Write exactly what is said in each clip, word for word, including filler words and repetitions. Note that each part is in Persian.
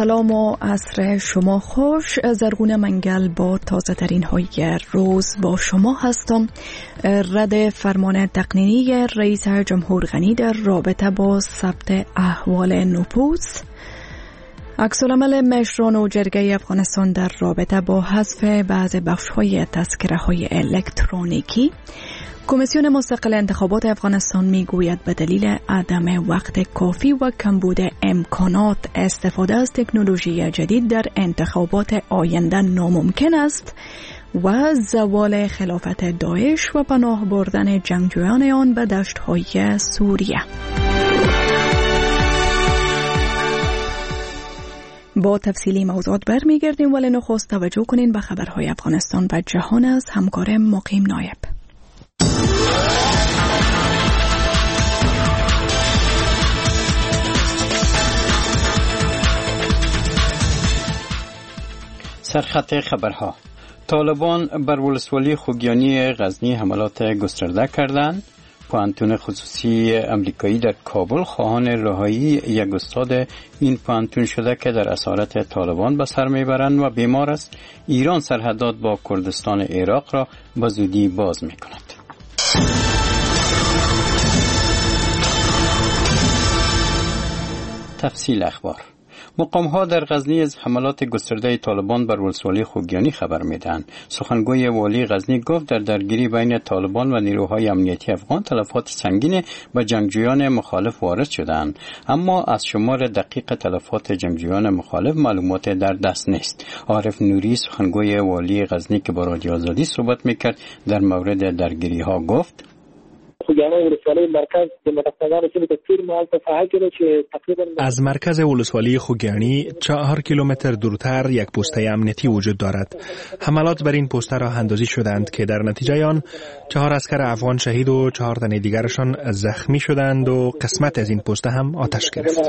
سلام و عصر شما خوش. زرگونه منگل با تازه ترین های روز با شما هستم. رد فرمان تقنینی رئیس جمهور غنی در رابطه با ثبت احوال نفوذ، عکس‌العمل مشران و جرگه افغانستان در رابطه با حذف بعض بخش‌های تذکره‌های الکترونیکی، کمیسیون مستقل انتخابات افغانستان میگوید به دلیل عدم وقت کافی و کمبود امکانات استفاده از تکنولوژی جدید در انتخابات آینده ناممکن است و زوال خلافت داعش و پناه بردن جنگجویان آن به دشت‌های سوریه. با تفصیلی موضوعات برمیگردیم، ولی نخست توجه کنین به خبرهای افغانستان و جهان از همکار مقیم نایب. سرخط خبرها: طالبان بر ولسوالی خوگیانی غزنی حملات گسترده کردند. پوهنتون خصوصی امریکایی در کابل خواهان رهایی یک استاد این پوهنتون شده که در اسارت طالبان به سر میبرند و بیمار است. ایران سرحدات با کردستان عراق را به زودی باز میکند. تفصیل اخبار: مقام‌ها در غزنی از حملات گسترده طالبان بر ولسوالی خوگیانی خبر میدهند. سخنگوی والی غزنی گفت در درگیری بین طالبان و نیروهای امنیتی افغان تلفات سنگین به جنگجویان مخالف وارد شدند، اما از شمار دقیق تلفات جنگجویان مخالف معلومات در دست نیست. عارف نوری سخنگوی والی غزنی که با رادیو آزادی صحبت میکرد در مورد درگیری‌ها گفت: از مرکز ولسوالی خوگیانی چهار کیلومتر دورتر یک پوسته امنیتی وجود دارد. حملات بر این پوسته را اندازی شدند که در نتیجه آن چهار عسکر افغان شهید و چهار تن دیگرشان زخمی شدند و قسمت از این پوسته هم آتش گرفت.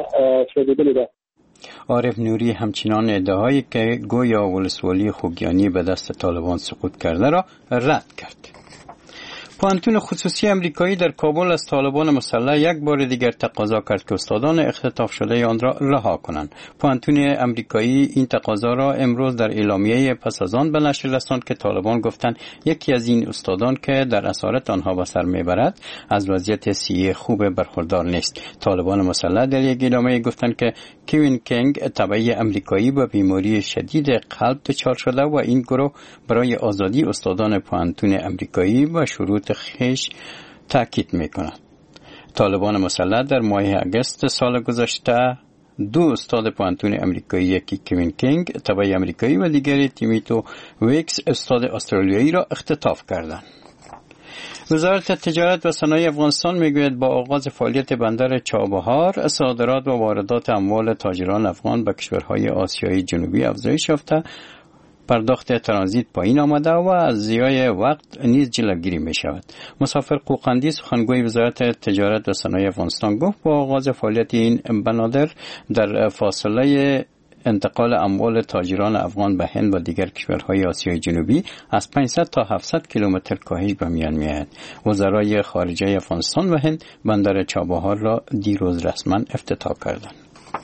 عارف نوری همچنان ادعایی که گویا ولسوالی خوگیانی به دست طالبان سقوط کرده را رد کرد. پوهنتون خصوصی امریکایی در کابل از طالبان مسلح یک بار دیگر تقاضا کرد که استادان اختطاف شده آن را رها کنند. پوهنتون امریکایی این تقاضا را امروز در اعلامیه پس از آن به نشر رساند که طالبان گفتند یکی از این استادان که در اسارت آنها به سر میبرد از وضعیت صحی خوب برخوردار نیست. طالبان مسلح در یک اعلامیه گفتند که کوین کینگ تبعی امریکایی با بیماری شدید قلب دچار شده و این گروه برای آزادی استادان پوهنتون امریکایی با شروط خیش تاکید میکند. طالبان مسلح در ماه اگست سال گذشته دو استاد پوهنتون امریکایی، یکی کوین کینگ تبعی امریکایی و دیگری تیمیتو ویکس استاد استرالیایی را اختطاف کردند. وزارت تجارت و صنایع افغانستان میگوید با آغاز فعالیت بندر چابهار صادرات و واردات اموال تاجران افغان به کشورهای آسیای جنوبی افزایش یافته، پرداخت ترانزیت پایین آمده و از ضیاع وقت نیز جلوگیری می شود. مسافر قوقندی سخنگوی وزارت تجارت و صنایع افغانستان گفت با آغاز فعالیت این بنادر در فاصله انتقال اموال تاجران افغان به هند و دیگر کشورهای آسیای جنوبی از پانصد تا هفتصد کیلومتر کاهش به میان میآید. وزرای خارجه افغانستان و هند بندر چابهار را دیروز رسما افتتاح کردند.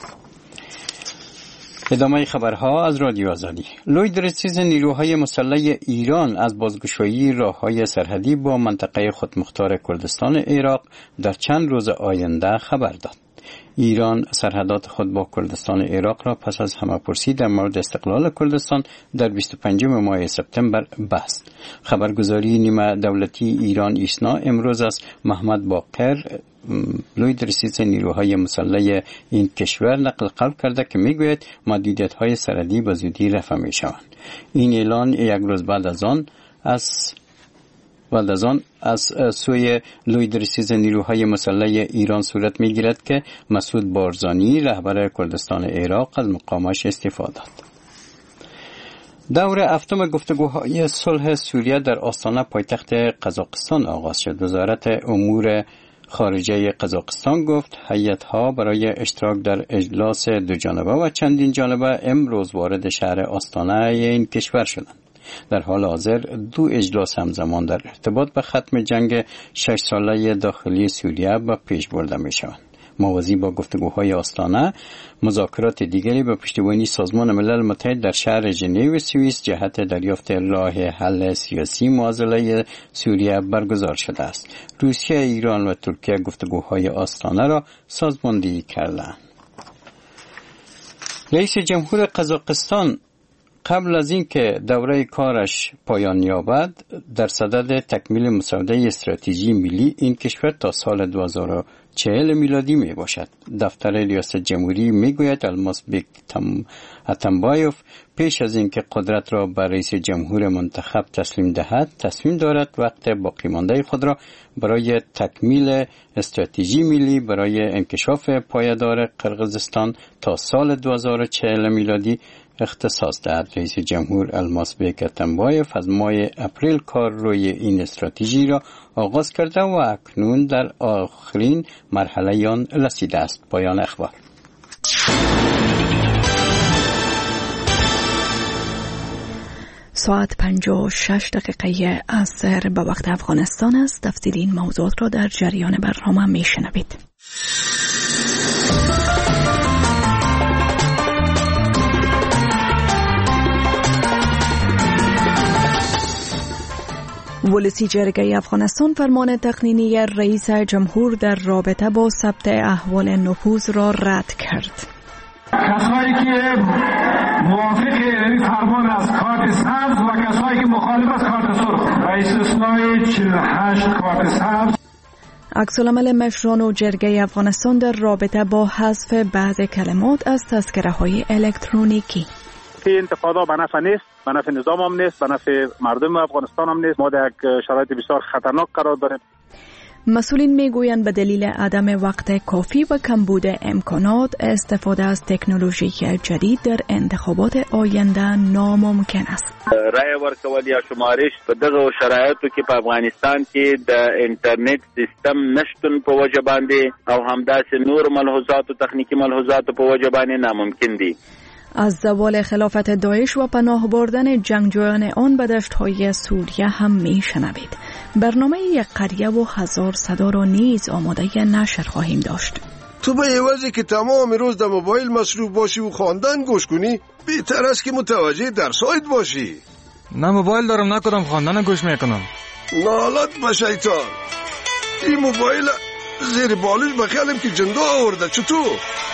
ادامه خبرها از رادیو آزادی. لوید رسیز نیروهای مسلح ایران از بازگشایی راههای سرحدی با منطقه خودمختار کردستان عراق در چند روز آینده خبر داد. ایران سرحدات خود با کردستان عراق را پس از همه‌پرسی در مورد استقلال کردستان در بیست و پنجم ماه سپتامبر بست. خبرگزاری نیمه دولتی ایران ایسنا امروز از محمد باقر لوید رئیس نیروهای مسلح این کشور نقل قول کرده که میگوید محدودیت‌های سرحدی به زودی رفع می‌شوند. این اعلان یک روز بعد از آن از بعد از آن از سوی لوید رئیس نیروهای مسلح ایران صورت می‌گیرد که مسعود بارزانی رهبر کردستان عراق از مقامش استعفا داد. دور هفتم گفتگوهای صلح سوریه در آستانه پایتخت قزاقستان آغاز شد. وزارت امور خارجه قزاقستان گفت هیئت‌ها برای اشتراک در اجلاس دو جانبه و چندین جانبه امروز وارد شهر آستانه این کشور شدند. در حال حاضر دو اجلاس همزمان در ارتباط به ختم جنگ شش ساله داخلی سوریه به پیش برده می شوند. موازی با گفتگوهای آستانه، مذاکرات دیگری به پشتیبانی سازمان ملل متحد در شهر ژنو سوئیس جهت دریافت راه حل سیاسی معضله سوریه برگزار شده است. روسیه، ایران و ترکیه گفتگوهای آستانه را سازماندهی کردند. رئیس جمهور قزاقستان قبل از اینکه دوره کارش پایان یابد در صدد تکمیل مسوده استراتژی ملی این کشور تا سال دو هزار و چهل میلادی می باشد. دفتر ریاست جمهوری می گوید المازبک اتمبایوف پیش از اینکه قدرت را به رئیس جمهور منتخب تسلیم دهد تصمیم دارد وقت باقی مانده خود را برای تکمیل استراتژی ملی برای انکشاف پایدار قرقیزستان تا سال دو هزار و چهل میلادی اختصاص دهد. رئیس جمهور المازبک اتمبایوف از ماه اپریل کار روی این استراتژی را آغاز کرده و اکنون در آخرین مرحله آن رسیده است. پایان اخبار. ساعت پنجاه و شش دقیقه عصر به وقت افغانستان است. تفصیل این موضوعات را در جریان برنامه میشنوید. ولسی جرگه افغانستان فرمان تقنینی رئیس جمهور در رابطه با ثبت احوال نفوذ را رد کرد. کسایی که موافق این فرمان از کارت سبز و کسایی که مخالف از کارت سرخ و استثنای چهل و هشت کارت سبز. عکس‌العمل مشران و جرگه افغانستان در رابطه با حذف بعض کلمات از تذکره‌های الکترونیکی. این انتقادا به نفع نیست، به نفع نظام هم نیست، به نفع مردم افغانستان هم نیست. ما در یک شرایط بسیار خطرناک قرار داریم. مسئولین میگویند به دلیل عدم وقت کافی و کمبود امکانات استفاده از تکنولوژی جدید در انتخابات آینده ناممکن است. رای ورکول یا شمارش په دغه شرایطو کې په افغانستان کې د انټرنیټ سیستم نشتون په وجه باندې او همداسې نور ملحوظات او تخنیکی ملحوظات په وجه باندې ناممکن دي. از زوال خلافت داعش و پناه بردن جنگجویان آن به دشت‌های سوریه هم میشنوید. برنامه یک قریه و هزار صدا را نیز آماده نشر خواهیم داشت. تو به عوضی که تمام روز در موبایل مصروف باشی و خواندن گوش کنی، بهتر است که متوجه درسایت باشی. نه موبایل دارم، نه کدام خواندن گوش میکنم. نالت به شیطان. این موبایل زیر بالش بخیالم که جنده آورده. چطور؟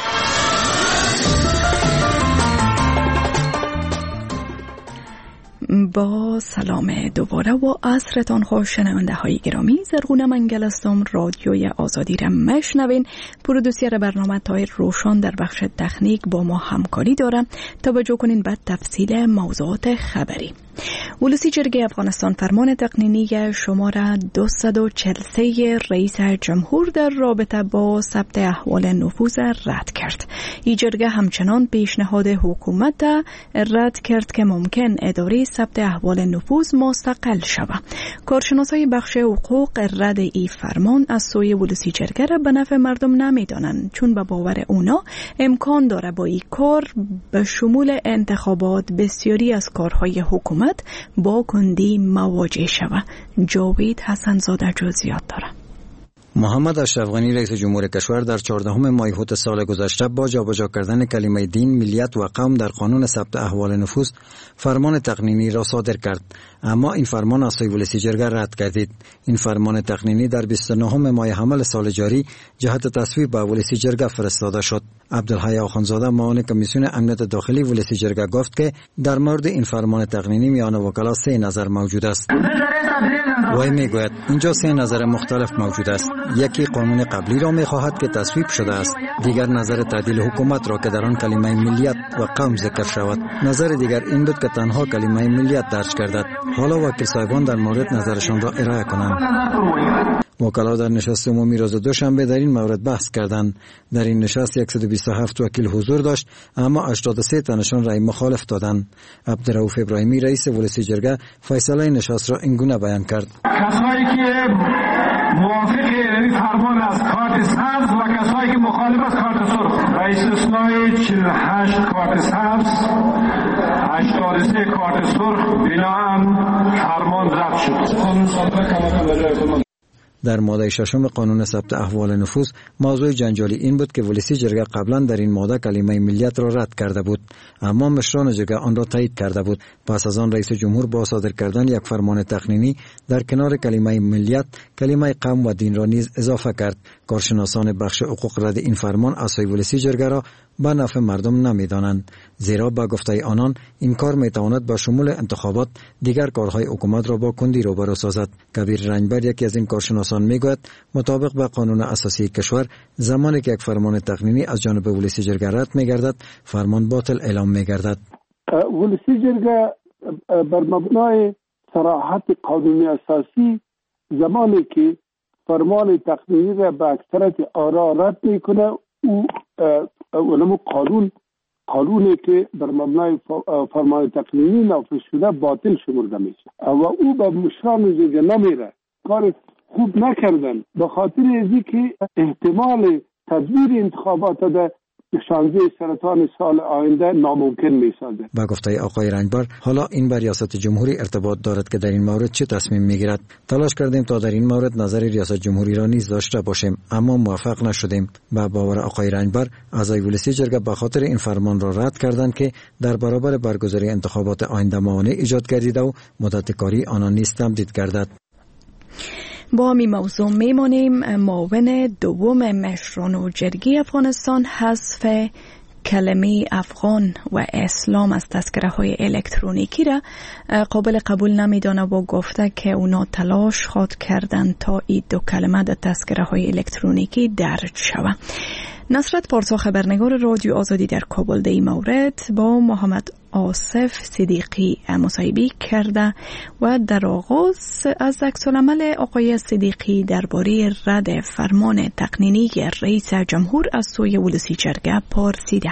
با سلام دوباره و عصرتان خوش شنونده های گرامی. زرغونه منگل هستم. رادیوی آزادی را میشنوین. پرودوسر برنامه طاهر روشن در بخش تکنیک با ما همکاری دارم. توجه کنین بعد تفصیل موضوعات خبری. ولسی جرگه افغانستان فرمان تقنینی شماره دویست و چهل و سه رئیس جمهور در رابطه با ثبت احوال نفوذ رد کرد. این جرگه همچنان پیشنهاد حکومت رد کرد که ممکن اداره ثبت احوال نفوذ مستقل شود. کارشناسای بخش حقوق رد این فرمان از سوی ولسی جرگه را به نفع مردم نمیدانند، چون به باور اونا امکان داره با این کار به شمول انتخابات بسیاری از کارهای حکومت با کندی مواجه شود. جاوید حسن زاده جزئیات داره. محمد اشرف غنی رئیس جمهور کشور در چهاردهم ماه هوت سال گذشته با جابجا کردن کلمه دین، ملیت و قوم در قانون ثبت احوال نفوذ فرمان تقنینی را صادر کرد، اما این فرمان از سوی ولسی جرگه رد گردید. این فرمان تقنینی در بیست و نهم ماه حمل سال جاری جهت تصویب به ولسی جرگه فرستاده شد. عبدالحی آخوندزاده معاون کمیسیون امنیت داخلی ولسی جرگه گفت که در مورد این فرمان تقنینی میان وکلا سه نظر موجود است. وی میگوید اینجا سه نظر مختلف موجود است. یکی قانون قبلی را میخواهد که تصویب شده است، دیگر نظر تعدیل حکومت را که در آن کلمه ملیت و قوم ذکر شود، نظر دیگر این بود که تنها کلمه ملیت درج گردد. حالا وکیل صاحبان در مورد نظرشان را ارائه کنند. وکلا در نشست عمومی روز دوشنبه در این مورد بحث کردند. در این نشست صد و بیست و هفت وکیل حضور داشت، اما هشتاد و سه تنشان رأی مخالف دادند. عبدالرؤوف ابراهیمی رئیس ولسی جرگه فیصله نشست را اینگونه بیان کرد: کسایی که موافق این فرمان از کارت سبز و کسایی که مخالف از کارت سرخ و استثنای چهل و هشت کارت سبز، هشتاد و سه کارت سرخ بناهن فرمان رد شد. در ماده ششم قانون ثبت احوال نفوس موضوع جنجالی این بود که ولسی جرگه قبلا در این ماده کلمه ملیت را رد کرده بود، اما مشران جرگه آن را تایید کرده بود. پس از آن رئیس جمهور با صادر کردن یک فرمان تقنینی در کنار کلمه ملیت کلمه قوم و دین را نیز اضافه کرد. کارشناسان بخش حقوق رد این فرمان اسای ولسی جرگه را به نفع مردم نمیدانند، زیرا با گفته آنان این کار میتواند با شمول انتخابات دیگر کارهای حکومت را با کندی روبرو سازد. کبیر رنجبر یکی از این کارشناسان میگوید مطابق با قانون اساسی کشور زمانی که یک فرمان تقنینی از جانب ولسی جرگه رد میگردد فرمان باطل اعلام میگردد. ولسی جرگه بر مبنای صراحت قانونی اساسی زمانی که فرمان تقنینی را به اکثریت آرا رد میکنه او اونمو قانون قانونی که بر مبنای فرمان تقنینی نافذ شده باطل شمرده میشه و او به مشران جرگه نمیره. کار خوب نکردن به خاطر ازی که احتمال تدبیر انتخابات ده شانزده سرطان سال آینده ناممکن میسازه. با گفته آقای رنجبر حالا این بر ریاست جمهوری ارتباط دارد که در این مورد چه تصمیم میگیرد. تلاش کردیم تا در این مورد نظر ریاست جمهوری را نیز داشته باشیم اما موفق نشدیم. با باور آقای رنجبر اعضای ولسی جرگه به خاطر این فرمان را رد کردند که در برابر برگزاری انتخابات آینده موانع ایجاد گردیده و مدت کاری آنان نیز تمدید گردد. با همین موضوع میمانیم. معاون دوم مشران و جرگه افغانستان حذف کلمه افغان و اسلام از تذکره های الکترونیکی را قابل قبول نمیدانه و گفته که اونا تلاش خواد کردن تا این دو کلمه در تذکره های الکترونیکی درج شود. نصرت پارسا خبرنگار رادیو آزادی در کابل در این مورد با محمد آصف صدیقی مصاحبه کرده و در آغاز از عکس‌العمل آقای صدیقی درباره رد فرمان تقنینی رئیس جمهور از سوی ولسی جرگه پرسیده.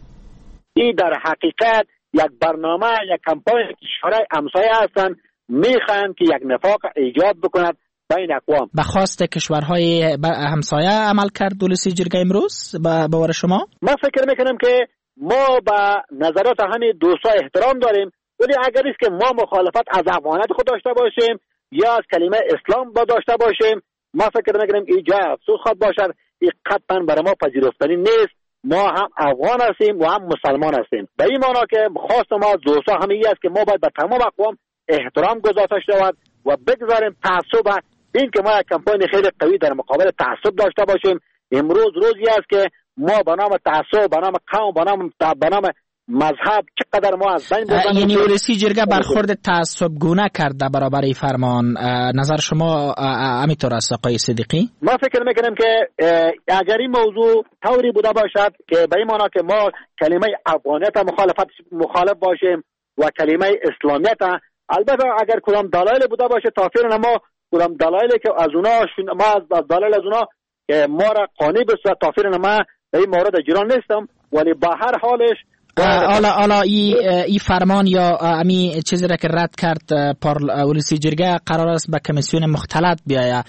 این در حقیقت یک برنامه، یک کمپاین کشورهای همسایه هستند، میخواهند که یک نفاق ایجاد بکند بین اقوام. به خواست کشورهای همسایه عمل کرد ولسی جرگه امروز به باور شما؟ من فکر میکنم که ما به نظرات همین دوستا احترام داریم، ولی اگر است که ما مخالفت از افغانیت خود داشته باشیم یا از کلمه اسلام با داشته باشیم، ما فکر میکنم که اینجا افسوس خود باشد. این قطعا برای ما پذیرفتنی نیست. ما هم افغان هستیم و هم مسلمان هستیم. به این معنا که خواست ما دوستا همین است که ما باید به تمام اقوام احترام گذاشته شود و بگذاریم تعصب این که ما یک کمپاین خیلی قوی در مقابل تعصب داشته باشیم. امروز روزی است که ما به نام تعصب، به نام قوم، به نام به نام مذهب چقدر ما از بین بردیم. یعنی ولسی جرگه برخورد تعصب گونه کرده برابر این فرمان. نظر شما همینطور است آقای صدیقی؟ ما فکر میکنم که اگر این موضوع طوری بوده باشد که به این معنا که ما کلمه افغانیت مخالفت مخالف باشیم و کلمه اسلامیت، البته اگر کدام دلایل بوده باشه تا فعلا ما کدام دلایلی که از اونا ما از دلایل از اونا که ما را قانع بسازد تا فعلا ما به این مورد اجرا نیستم، ولی به هر حالش حالا حالا این فرمان یا امی چیزی را که رد کرد ولسی جرگه قرار است به کمیسیون مختلط بیاید.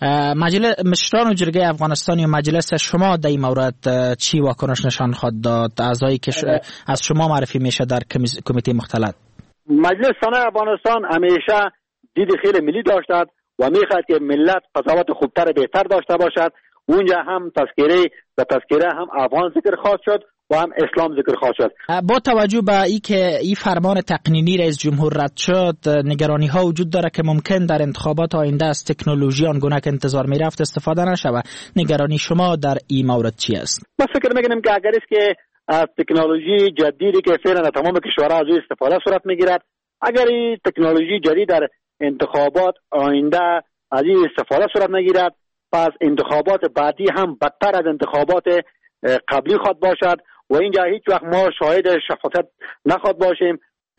مجلس مشران و جرگه افغانستان و مجلس شما در این مورد چی واکنش نشان خواهد داد؟ اعضایی که از شما معرفی میشه در کمیته مختلط. مجلس سنا افغانستان همیشه دید خیلی ملی داشتد و میخواد که ملت قضاوت خوبتر بهتر داشته باشد. اونجا هم تذکره و تذکره هم افغان ذکر خواهد شد و هم اسلام ذکر خواهد شد. با توجه به ای که این فرمان تقنینی رئیس جمهور رد شد، نگرانی ها وجود داره که ممکن در انتخابات آینده از تکنولوژی آنگونه که انتظار میرفت استفاده نشود. نگرانی شما در این مورد چی است؟ من فکر میکنم که اگر است که از تکنولوژی جدیدی که فعلا تمام کشورها از استفاده صورت میگیرد، اگر این تکنولوژی جدید در انتخابات آینده از این استفاده صورت نگیرد، پس انتخابات بعدی هم بدتر از انتخابات قبلی خواهد باشد و اینجا هیچ وقت ما شاهد شفافیت نخواهد باشیم.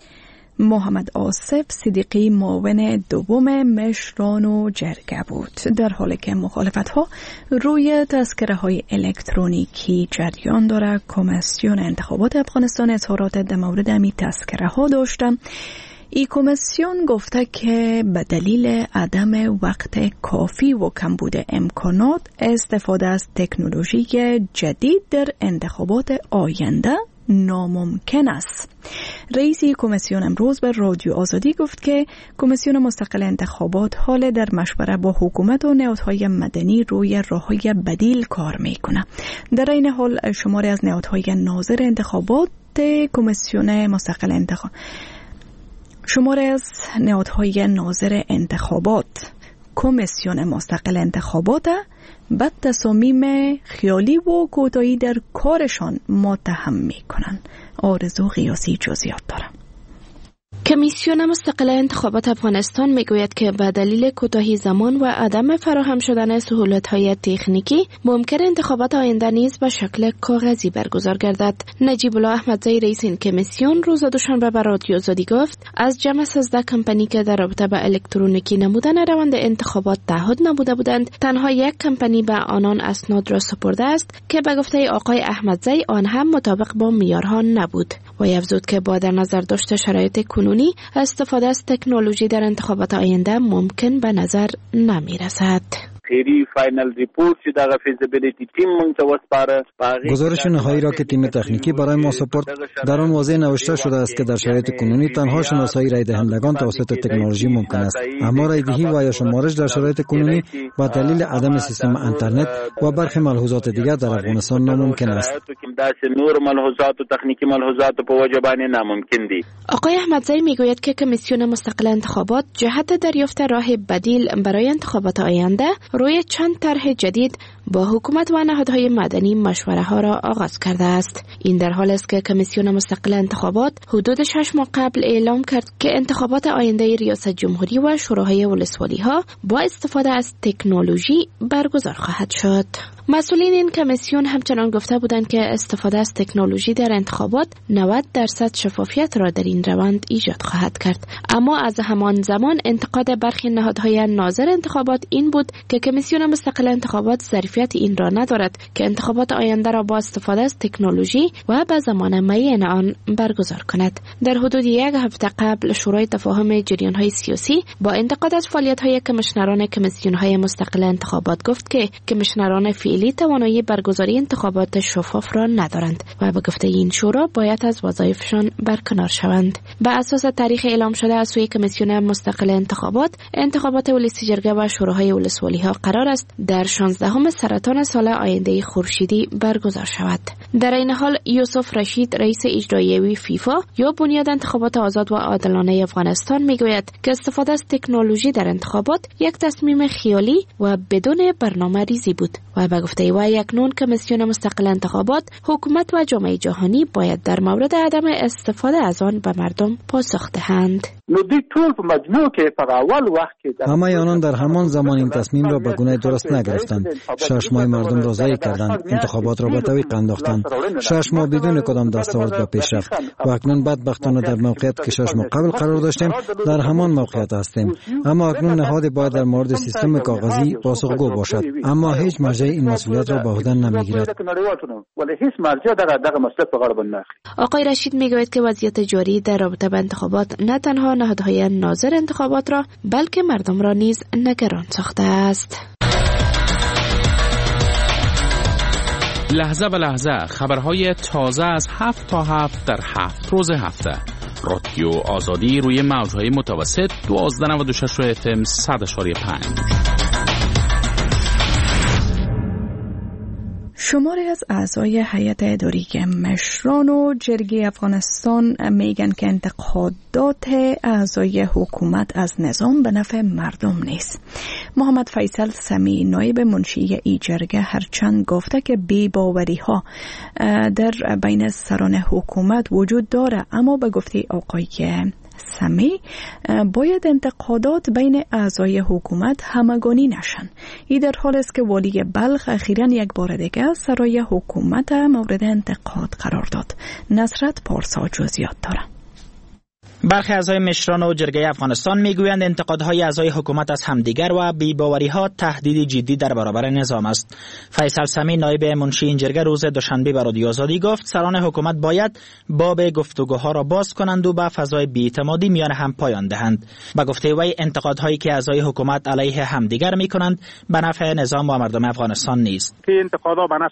محمد آصف صدیقی معاون دوم مشران و جرگه بود. در حالی که مخالفت ها روی تذکره های الکترونیکی جریان داره، کمیسیون انتخابات افغانستان اظهارات در مورد همین تذکره ها داشته. ای کمیسیون گفته که به دلیل عدم وقت کافی و کمبود امکانات استفاده از تکنولوژی جدید در انتخابات آینده ناممکن است. رئیس کمیسیون امروز به رادیو آزادی گفت که کمیسیون مستقل انتخابات حال در مشوره با حکومت و نهادهای مدنی روی راههای بدیل کار میکنه. در این حال شماری از نهادهای ناظر انتخابات کمیسیون مستقل انتخاب شماری از نهادهای ناظر انتخابات کمیسیون مستقل انتخابات به تصامیم خیالی و کوتاهی در کارشان متهم میکنند. آرزو قیاسی جزئیات دارم. کمیسیون مستقل انتخابات افغانستان میگوید که به دلیل کوتاهی زمان و عدم فراهم شدن سهولت‌های تکنیکی ممکن انتخابات آینده نیز به شکل کاغذی برگزار گردد. نجیب الله احمدزی رئیس این کمیسیون روز دوشنبه به رادیو آزادی گفت از جمع سیزده کمپانی که در رابطه با الکترونیکی نمودن روند انتخابات تعهد نموده بودند، تنها یک کمپانی به آنان اسناد را سپرده است که به گفته آقای احمدزی آن هم مطابق با معیارها نبود. و افزود که با در نظر داشت شرایط کنونی استفاده از تکنولوژی در انتخابات آینده ممکن به نظر نمی رسد. خیری فاینل ریپورت چې دغه فیزیبیلیتی تیم مونږ ته وسپاره. گزارش نهایی را که تیم تکنیکی برای ما سپرد در آن واضح نوشته شده است که در شرایط کنونی تنها شناسایی رای دهندگان توسط تکنولوژی ممکن است، اما رای دهی و یا شمارش در شرایط کنونی با دلیل عدم سیستم اینترنت و برخی ملحوظات دیگر در افغانستان ناممکن است. نور ملحوظات و تکنیکی ملحوظات په وجه باندې ناممکن دي. آقای احمدزی میگوید که کمیسیون مستقل انتخابات جهت دریافت راه بدیل برای انتخابات آینده روی چند طرح جدید با حکومت و نهادهای مدنی مشوره ها را آغاز کرده است. این در حال است که کمیسیون مستقل انتخابات حدود شش ماه قبل اعلام کرد که انتخابات آینده ریاست جمهوری و شوراهای ولسوالی ها با استفاده از تکنولوژی برگزار خواهد شد. مسئولین این کمیسیون همچنان گفته بودند که استفاده از تکنولوژی در انتخابات نود درصد شفافیت را در این روند ایجاد خواهد کرد. اما از همان زمان انتقاد برخی نهادهای ناظر انتخابات این بود که کمیسیون مستقل انتخابات ظرفیت این را ندارد که انتخابات آینده را با استفاده از تکنولوژی و به زمان معین آن برگزار کند. در حدود یک هفته قبل شورای تفاهم جریان‌های سیاسی با انتقاد از فعالیت‌های کمیشنران کمیسیون‌های مستقل انتخابات گفت که کمیشنران فعلی توانایی برگزاری انتخابات شفاف را ندارند و به گفته این شورا باید از وظایفشان برکنار شوند. به اساس تاریخ اعلام شده از سوی کمیسیون مستقل انتخابات، انتخابات ولسی جرگه و شوراهای ولسوالی ها قرار است در شانزدهم سرطان سال آینده خورشیدی برگزار شود. در این حال یوسف رشید رئیس اجرایی فیفا یا بنیاد انتخابات آزاد و عادلانه افغانستان میگوید که استفاده از تکنولوژی در انتخابات یک تصمیم خیالی و بدون برنامه‌ریزی بود و به گفته او اکنون کمیسیون مستقل انتخابات، حکومت و جامعه جهانی باید در مورد عدم استفاده از آن به مردم پاسخ دهند. همه آنان در همان زمان این تصمیم را به گونه درست نگرفتند. شش ماه مردم را ضایع کردند، انتخابات را به تعویق انداختند. شش ماه بدون کدام دستاورد به پیش رفت و اکنون بدبختانه در موقعیت که شش ماه قبل قرار داشتیم در همان موقعیت هستیم. اما اکنون نهاد باید در مورد سیستم کاغذی پاسخگو باشد، اما هیچ مرجع این مسئولیت را به عهده نمیگیرد. آقای رشید میگوید که وضعیت جاری در رابطه با انتخابات نه تنها نهادهای ناظر انتخابات را بلکه مردم را نیز نگران ساخته است. لحظه به لحظه خبرهای تازه از هفت تا هفت در هفت روز هفته. رادیو آزادی روی موجهای متوسط دوازده نود و شش اف ام صد اشاری پنج. شماری از اعضای هیئت اداری مشران و جرگه افغانستان میگن که انتقادات اعضای حکومت از نظام به نفع مردم نیست. محمد فیصل سمی نایب منشی ای جرگه هرچند گفته که بی‌باوری ها در بین سران حکومت وجود داره، اما به گفته آقای سمی باید انتقادات بین اعضای حکومت همگانی نشن. این در حال است که والی بلخ اخیراً یک بار دیگه سرای حکومت مورد انتقاد قرار داد. نصرت پارسا جزئیات داره. برخی اعضای مشران و جرگه افغانستان میگویند انتقادهای اعضای حکومت از همدیگر و بی‌باوری‌ها تهدید جدی در برابر نظام است. فیصل سمی نایب منشی این جرگه روز دوشنبه به رادیو آزادی گفت سران حکومت باید باب گفتگوها را باز کنند و به فضای بی‌اعتمادی میان هم پایان دهند. به گفته وی انتقادهایی که اعضای حکومت علیه همدیگر میکنند به نفع نظام و مردم افغانستان نیست. که انتقادها به نفع نیست.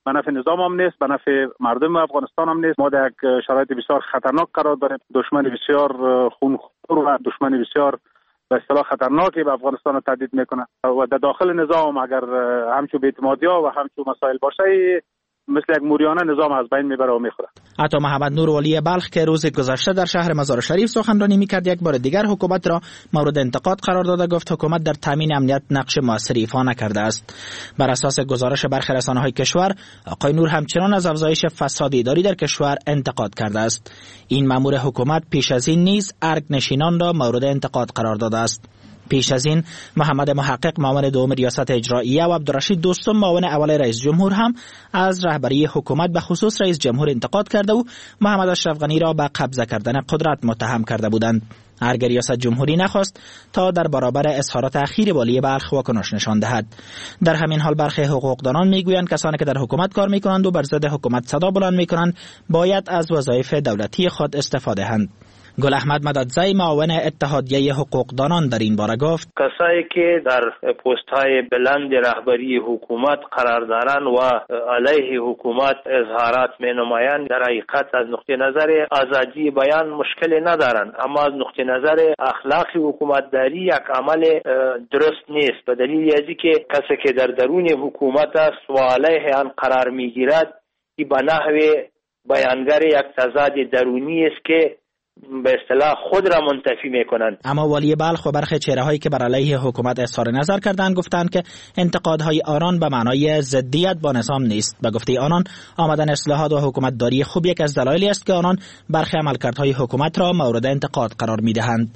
به نفع نظام هم نیست، به نفع مردم افغانستان هم نیست. ما در یک شرایط بسیار خطرناک قرار داریم. دشمن بسیار خونخوار و دشمن بسیار به اصطلاح خطرناکی به افغانستان تهدید میکنه و در داخل نظام اگر همچون بی‌اعتمادی‌ها و همچون مسائل باشه مثل یک موریانه نظام از بین میبره و میخوره. عطا محمد نور ولی بلخ که روز گذشته در شهر مزار شریف سخنرانی میکرد یک بار دیگر حکومت را مورد انتقاد قرار داده. گفت حکومت در تامین امنیت نقش موثری ایفا نکرده است. بر اساس گزارش برخی رسانه‌های کشور، آقای نور همچنان از افزایش فساد اداری در کشور انتقاد کرده است. این مأمور حکومت پیش از این نیز ارگ نشینان را مورد انتقاد قرار داده است. پیش از این محمد محقق معاون دوم ریاست اجراییه و عبدالرشید دوستم معاون اول رئیس جمهور هم از رهبری حکومت به خصوص رئیس جمهور انتقاد کرده و محمد اشرف غنی را به قبضه کردن قدرت متهم کرده بودند. ارگ ریاست جمهوری نخواست تا در برابر اظهارات اخیر والی بلخ واکنش نشان دهد. در همین حال برخی حقوقدانان میگویند کسانی که در حکومت کار میکنند و بر ضد حکومت صدا بلند میکنند باید از وظایف دولتی خود استفاده کنند. گل احمد مددزی معاون اتحادیه حقوقدانان در این باره گفت کسایی که در پست های بلند رهبری حکومت قرار دارند و علیه حکومت اظهارات می نمایند در حقیقت از نقطه نظر آزادی بیان مشکلی ندارند، اما از نقطه نظر اخلاقی حکومتداری یک عمل درست نیست، به دلیل ازی که کسی که در درون حکومت است و علیه آن قرار می گیرد این به نحو بیانگر یک تضاد درونی است که به اصطلاح خود را منتفی میکنند. اما والی بلخ و برخی چهره‌هایی که بر علیه حکومت اظهار نظر کردند گفتند که انتقادهای آنان به معنای ضدیت با نظام نیست. به گفته آنان آمدن اصلاحات و حکومتداری خوب یک از دلایلی است که آنان برخی عملکردهای حکومت را مورد انتقاد قرار میدهند.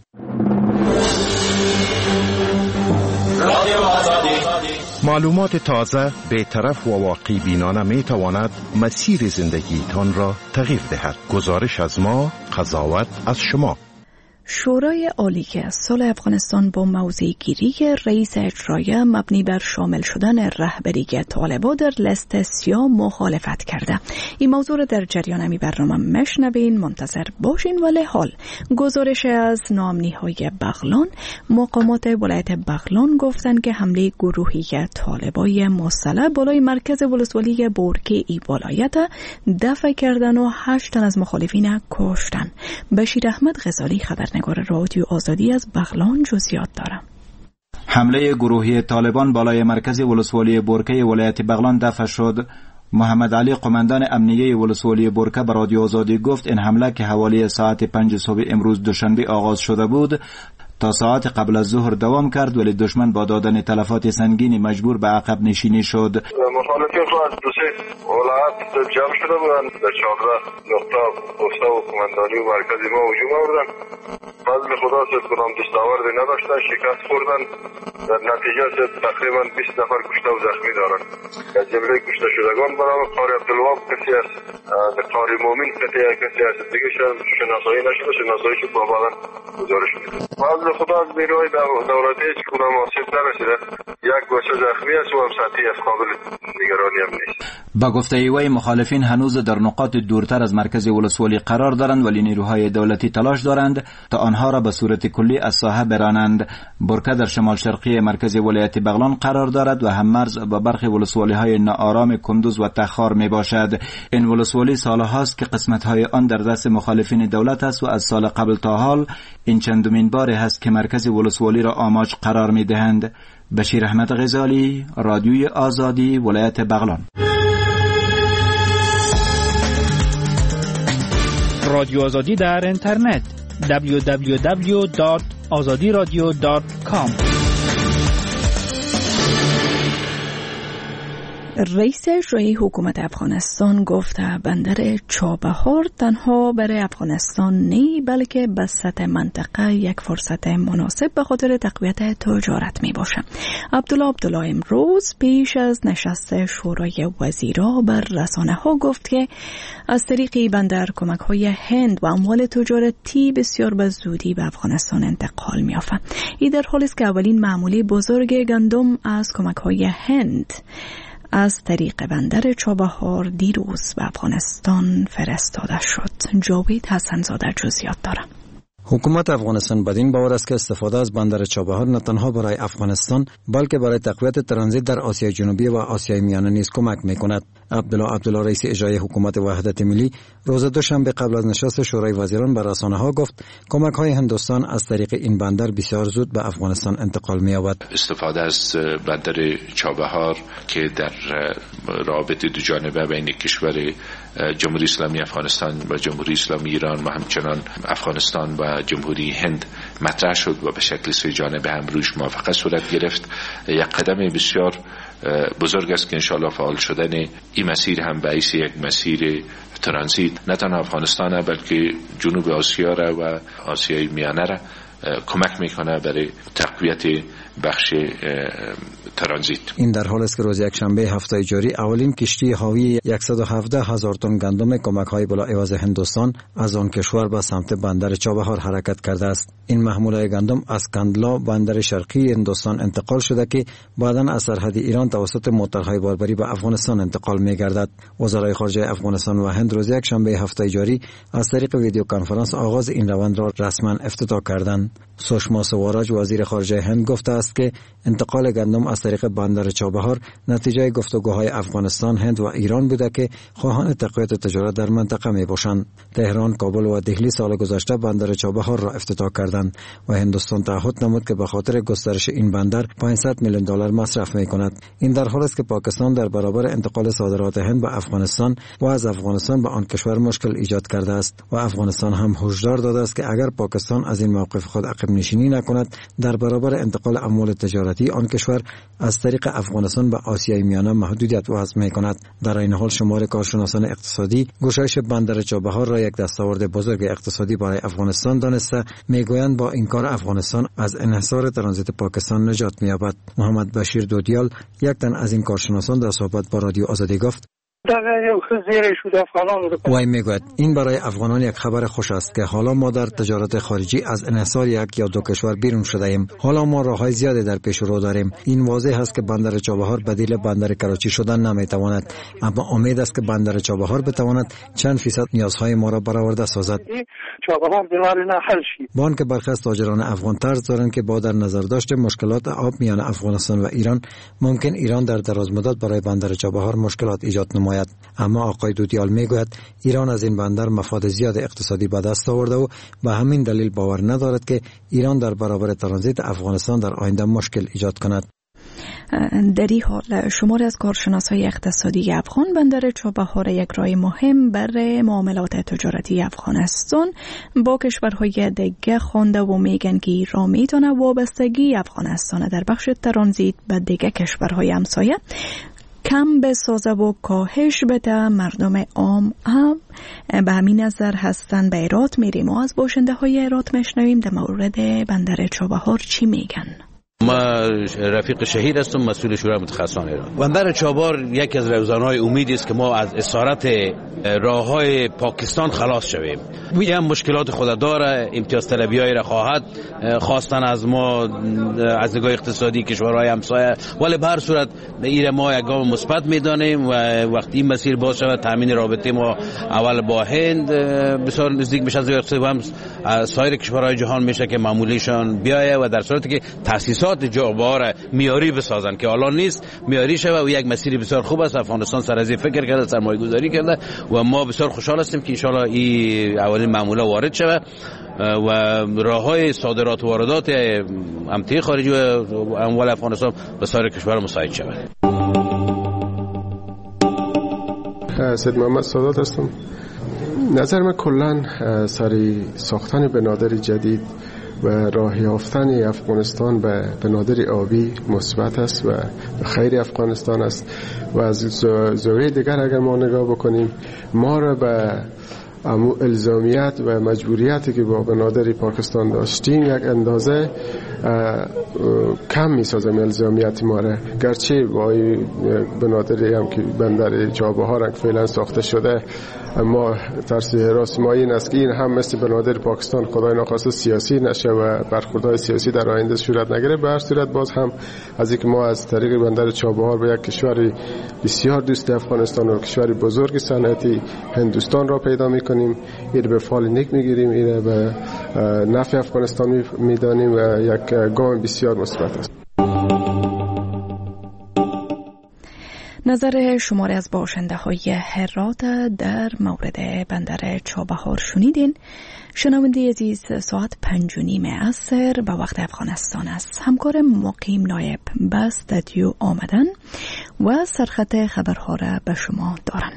معلومات تازه، بی‌طرف و واقعی بینانه می تواند مسیر زندگیتان را تغییر دهد. گزارش از ما، قضاوت از شما. شورای عالی صلح افغانستان با موضع‌گیری رئیس اجرایی مبنی بر شامل شدن رهبری طالبان در لیست سیاه مخالفت کرده. این موضوع را در جریان امی برنامه مشنوین، منتظر باشین. ولی حال گزارش از ناامنی‌های بغلان، مقامات ولایت بغلان گفتند که حمله گروهی طالبای مسلح بالای مرکز ولسوالی بورکه ای ولایت دفع کردن و هشت تن از مخالفین کشتن. بشیر احمد غزالی خبر نگار رادیو آزادی از بغلان جزئیات دارم. حمله گروهی طالبان بالای مرکز ولسوالی بورکه ولایت بغلان دفع شد. محمد علی قماندان امنیه ولسوالی بورکه به رادیو آزادی گفت این حمله که حوالی ساعت پنج صبح امروز دوشنبه آغاز شده بود تا ساعت قبل از ظهر دوام کرد، ولی دشمن با دادن تلفات سنگینی مجبور به عقب نشینی شد. مخالفین خود از دو سه ولایت جمع شده بودند، در چهارده نقطه پسته و قماندانی و مرکز ما هجوم آوردند. فضل خدا شد کنم دستاوردی نداشتن، شکست خوردن. در نتیجه شد تقریبا بیست نفر کشته و زخمی دارند. از جمله کشته شدگان برام قاری عبدالوهاب کسی است، قاری مومن کسی است، دیگه شناسایی نشده، شناسایی شد با بعدا گزارش میده. فضل خدا از نیروهای دولتی هیچ کنم آسیب نرسیده. یک بچه زخمی است و هم سطحی از قابل نگرانی هم نیست. با گفته ایوی مخالفین هنوز در نقاط دورتر از مرکز ولسوالی قرار دارند، ولی نیروهای دولتی تلاش دارند تا آنها را به صورت کلی از ساحه برانند. بورکه در شمال شرقی مرکز ولایت بغلان قرار دارد و هم مرز با برخی ولسوالی های ناآرام کندوز و تخار می باشد. این ولسوالی سالهاست که قسمت های آن در دست مخالفین دولت است و از سال قبل تا حال این چندمین بار است که مرکز ولسوالی را آماج قرار می دهند. بشیر احمد غزالی، رادیوی آزادی، ولایت بغلان. رادیو آزادی در اینترنت دبلیو دبلیو دبلیو دات آزادی رادیو دات کام. رئیس اجرایی حکومت افغانستان گفت بندر چابهار تنها برای افغانستان نه بلکه به سطح منطقه یک فرصت مناسب به خاطر تقویت تجارت می باشه. عبدالله عبدالله امروز پیش از نشست شورای وزیرا بر رسانه ها گفت که از طریق بندر کمک های هند و اموال تجارتی بسیار به زودی به افغانستان انتقال می یافت. این در حالی است که اولین معمولی بزرگ گندم از کمک های هند از طریق بندر چابهار دیروز به افغانستان فرستاده شد. جاوید حسنزاده جزئیات دارم. حکومت افغانستان بدین باور است که استفاده از بندر چابهار نه تنها برای افغانستان بلکه برای تقویت ترانزیت در آسیای جنوبی و آسیای میانه نیز کمک می‌کند. عبدالله عبدالله رئیس اجرایی حکومت وحدت ملی روز دوشنبه قبل از نشست شورای وزیران به رسانه‌ها گفت کمک های هندوستان از طریق این بندر بسیار زود به افغانستان انتقال می‌یابد. استفاده از بندر چابهار که در رابطه دو جانبه بین کشور جمهوری اسلامی افغانستان و جمهوری اسلامی ایران و همچنان افغانستان و جمهوری هند مطرح شد و به شکل سه جانبه هم روش موافقت صورت گرفت، یک قدم بسیار بزرگ است که انشاءالله فعال شدن این مسیر هم باعث یک مسیر ترانزیت نه تنها افغانستان بلکه جنوب آسیا را و آسیای میانه را کمک میکنه برای تقویت بخش ترانزیت. این در حال است که روز یکشنبه هفته جاری اولین کشتی حاوی صد و هفده هزار تن گندم کمک های بلا عوض هندوستان از آن کشور به سمت بندر چابهار حرکت کرده است. این محموله گندم از کندلا بندر شرقی هندوستان انتقال شده که بعداً از سرحد ایران توسط موترهای باربری به افغانستان انتقال می‌گردد. وزرای خارجه افغانستان و هند روز یکشنبه هفته جاری از طریق ویدیو کنفرانس آغاز این روند را رسما افتتاح کردند. سوشما سواراج وزیر خارجه هند گفته است که انتقال گندم از طریق بندر چابهار نتیجه گفتگوهای افغانستان، هند و ایران بوده که خواهان تقویت تجارت در منطقه می باشند. تهران، کابل و دهلی سال گذشته بندر چابهار را افتتاح کردند و هندوستان تعهد نمود که به خاطر گسترش این بندر پانصد میلیون دلار مصرف می کند. این در حالی است که پاکستان در برابر انتقال صادرات هند به افغانستان و از افغانستان به آن کشور مشکل ایجاد کرده است و افغانستان هم هشدار داده است که اگر پاکستان از این موقف خود عقب نشینی نکند در برابر انتقال اموال تجارتی آن کشور از طریق افغانستان به آسیای میانه محدودیت وضع می‌کند. در این حال شمار کارشناسان اقتصادی گشایش بندر چابهار را یک دستاورد بزرگ اقتصادی برای افغانستان دانسته میگویند با این کار افغانستان از انحصار ترانزیت پاکستان نجات می‌یابد. محمد بشیر دودیال یک تن از این کارشناسان در صحبت با رادیو آزادی گفت وای میگوید این برای افغانان یک خبر خوش است که حالا ما در تجارت خارجی از انحصار یک یا دو کشور بیرون شده ایم. حالا ما راههای زیادی در پیش رو داریم. این واضح است که بندر چابهار بدیل بندر کراچی شدن نمیتواند، اما امید است که بندر چابهار بتواند چند فیصد نیازهای ما را برآورده سازد. با آنکه برخی از تاجران افغان طرز دارند که با در نظر داشت مشکلات آب میان افغانستان و ایران ممکن ایران در دراز مدت برای بندر چابهار مشکلات ایجاد نماید، اما آقای دودیال میگوید ایران از این بندر مفاد زیاد اقتصادی به دست آورده و به همین دلیل باور ندارد که ایران در برابر ترانزیت افغانستان در آینده مشکل ایجاد کند. در این حال شماری از کارشناسای اقتصادی افغان بندر چابهار یک راه مهم برای معاملات تجارتی افغانستان با کشورهای دیگه خوانده و میگن که ایران میتونه وابستگی افغانستان در بخش ترانزیت به دیگه کشورهای همسایه کم بسازه و کاهش بده. مردم عام هم به همین نظر هستن. به ایرات میریم و از باشنده های ایرات میشنویم در مورد بندر چابهار چی میگن. ما رفیق شهید هستم، مسئول شورای متخصصان ایران. بندر چابهار یکی از روزنهای امیدی است که ما از اسارت راههای پاکستان خلاص شویم. این مشکلات خود داره، امتیاز طلبیایی را خواهد خواستن از ما از نگاه اقتصادی کشورهای همسایه، ولی به هر صورت این ما یک گام مثبت میدانیم و وقتی این مسیر باز شود تامین رابطه ما اول با هند بسیار نزدیک میشه، از اقتصاد هم سایر کشورهای جهان میشه که معمولیشان بیایه و در صورتی که تاسیسات جابهار میاری بسازن که الان نیست میاری شود و یک مسیر بسیار خوب است. افغانستان سر از این فکر کرده، سرمایه گذاری کرده و ما بسیار خوشحال هستیم که ان شاء الله این اولین معامله وارد شود و راههای صادرات و واردات امتیاز خارجی و اموال افغانستان به سایر کشور مساعد شود. سید محمد سادات هستم. نظر من کلا سری ساختن بنادر جدید و راه یافتن افغانستان به بنادر آبی مثبت است و خیر افغانستان است و از زاویه دیگر اگر ما نگاه بکنیم ما را به الزامیت و مجبوریتی که با بنادر پاکستان داشتیم یک اندازه کم می سازم الزامیت ما را، گرچه با بنادری هم که بندر چابهار فعلا ساخته شده اما ترس راست ما این است که این هم مثل بنادر پاکستان خدای ناخواسته سیاسی نشه و برخوردهای سیاسی در آینده صورت نگیره. به هر صورت باز هم از اینکه ما از طریق بندر چابهار به یک کشور بسیار دوست افغانستان و کشور بزرگ صنعتی هندوستان را پیدا میکنیم، این به فال نیک میگیریم، این به نفع افغانستان میدانیم و یک گام بسیار مثبت است. نظر شماری از باشنده های هرات در مورد بندر چابهار شنیدین. شنونده عزیز، ساعت پنج و نیم عصر به وقت افغانستان است. همکار مقیم نایب به استودیو آمدن و سرخط خبرها را به شما دارن.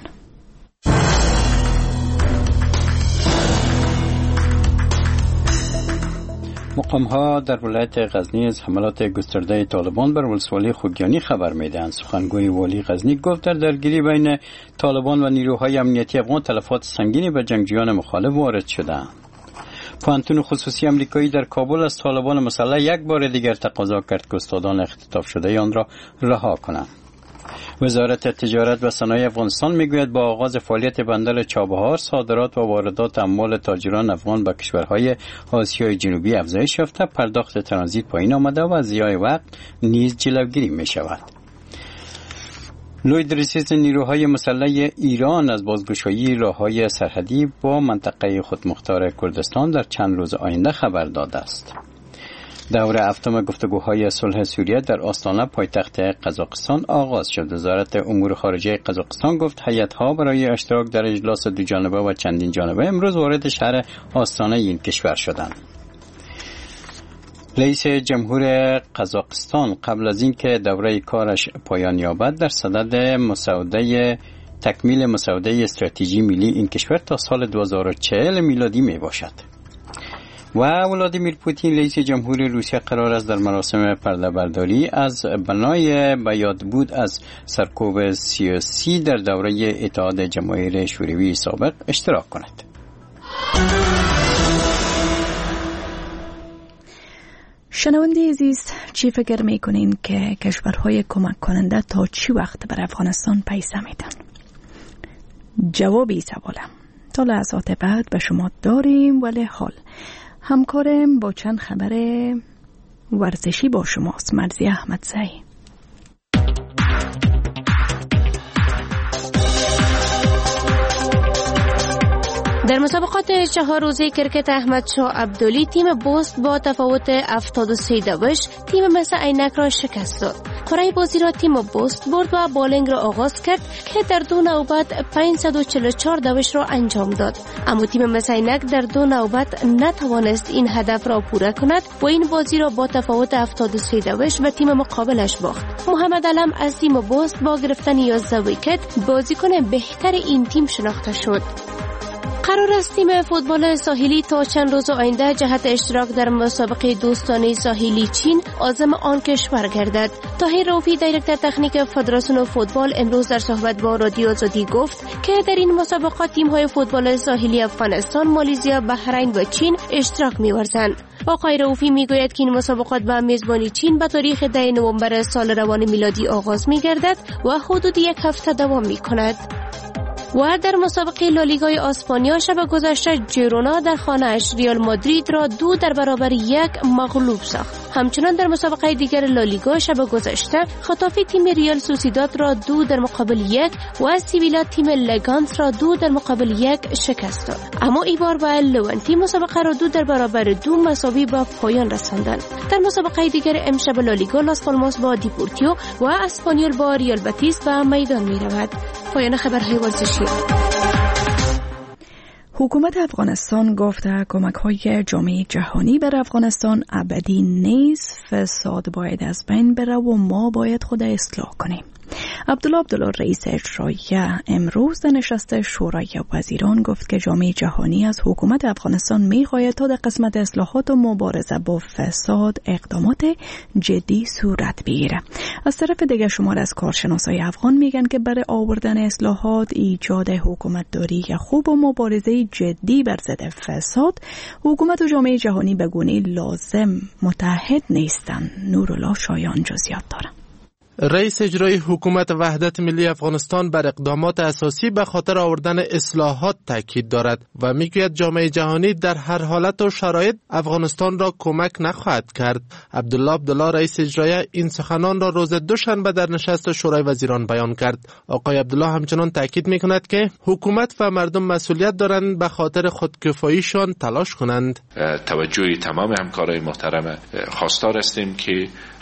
مقام‌ها در ولایت غزنی از حملات گسترده طالبان بر ولسوالی خوگیانی خبر میدهند. سخنگوی والی غزنی گفت در درگیری بین طالبان و نیروهای امنیتی افغان تلفات سنگینی به جنگجویان مخالف وارد شدند. پوهنتون خصوصی امریکایی در کابل از طالبان مسلح یک بار دیگر تقاضا کرد که استادان اختطاف شده آن را رها کنند. وزارت تجارت و صنایع افغانستان میگوید با آغاز فعالیت بندر چابهار صادرات و واردات اموال تاجران افغان به کشورهای آسیای جنوبی افزایش یافته، پرداخت ترانزیت پایین آمده و ضیاع وقت نیز جلوگیری می شود. لوی درسیس نیروهای مسلح ایران از بازگشایی راههای سرحدی با منطقه خودمختار کردستان در چند روز آینده خبر داده است. دوره هفتم گفتگوهای صلح سوریه در آستانه پایتخت قزاقستان آغاز شد. وزارت امور خارجه قزاقستان گفت هیئت‌ها برای اشتراک در اجلاس دو جانبه و چندین جانبه امروز وارد شهر آستانه این کشور شدند. رئیس جمهور قزاقستان قبل از اینکه دوره کارش پایان یابد در صدد مسوده تکمیل مسوده استراتژی ملی این کشور تا سال دو هزار و چهل میلادی می باشد. و ولادیمیر پوتین رئیس جمهور روسیه قرار است در مراسم پرده برداری از بنای به یاد بود از سرکوب سیاسی در دوره اتحاد جماهیر شوروی سابق اشتراک کند. شنونده عزیز، چی فکر میکنین که کشورهای کمک کننده تا چی وقت بر افغانستان پیسه میدن؟ جوابی سوالم تا لحظات بعد به شما داریم، ولی حال همکارم با چند خبر ورزشی با شماست. مرزی احمدزی. در مسابقات چهار روزه کرکت احمدشاه عبدلی تیم بوست با تفاوت هفتاد و سه دوش تیم مس عینک را شکست داد. قرعه بازی را تیم بوست برد و بالینگ را آغاز کرد که در دو نوبت پانصد و چهل و چهار دوش را انجام داد، اما تیم مس عینک در دو نوبت نتوانست این هدف را پوره کند و این بازی را با تفاوت هفتاد و سه دوش به تیم مقابلش باخت. محمد علم از تیم بوست با گرفتن یازده ویکت بازیکن بهتر این تیم شناخته شد. قرار است تیم فوتبال ساحلی تا چند روز آینده جهت اشتراک در مسابقه دوستانه ساحلی چین عازم آن کشور گردد. طاهر رؤوفی دایرکتور تکنیک فدراسیون فوتبال امروز در صحبت با رادیو آزادی گفت که در این مسابقات تیم‌های فوتبال ساحلی افغانستان، مالزیا، بحرین و چین اشتراک می‌ورزند. آقای رؤوفی میگوید که این مسابقات با میزبانی چین به تاریخ ده نوامبر سال روان میلادی آغاز می‌گردد و حدود یک هفته دوام می‌کند. و در مسابقه لالیگای اسپانیا شب گذشته ژیرونا در خانه‌اش ریال مادرید را دو در برابر یک مغلوب ساخت. همچنان در مسابقه دیگر لالیگا شب گذشته خطافی تیم ریال سوسیداد را دو در مقابل یک و سیویلا تیم لگانس را دو در مقابل یک شکست داد. اما این بار با لوانتی مسابقه را دو در برابر دو مساوی به پایان رساندند. در مسابقه دیگر امشب لالیگا لاس پالماس با دیپورتیو و اسپانیول با ریال بتیس به میدان می رود. پایان خبرهای ورزشی. حکومت افغانستان گفته کمک‌های جامعه جهانی بر افغانستان ابدی نیست. فساد باید از بین بره و ما باید خود اصلاح کنیم. عبدالله عبدالله رئیس اجرایی امروز در نشست شورای وزیران گفت که جامعه جهانی از حکومت افغانستان می‌خواهد تا در قسمت اصلاحات و مبارزه با فساد اقدامات جدی صورت بگیره. از طرف دیگر شمار از کارشناسای افغان میگن که برای آوردن اصلاحات، ایجاد حکومتداری خوب و مبارزه جدی بر ضد فساد، حکومت و جامعه جهانی به گونه لازم متحد نیستند. نورالله شایان جزئیات داره. رئیس اجرایی حکومت وحدت ملی افغانستان بر اقدامات اساسی به خاطر آوردن اصلاحات تاکید دارد و میگوید جامعه جهانی در هر حالت و شرایط افغانستان را کمک نخواهد کرد. عبدالله عبدالله رئیس اجرایی این سخنان را روز دوشنبه در نشست شورای وزیران بیان کرد. آقای عبدالله همچنان تاکید میکند که حکومت و مردم مسئولیت دارند به خاطر خودکفاییشان تلاش کنند. توجه تمام همکارای محترم خواستار هستیم که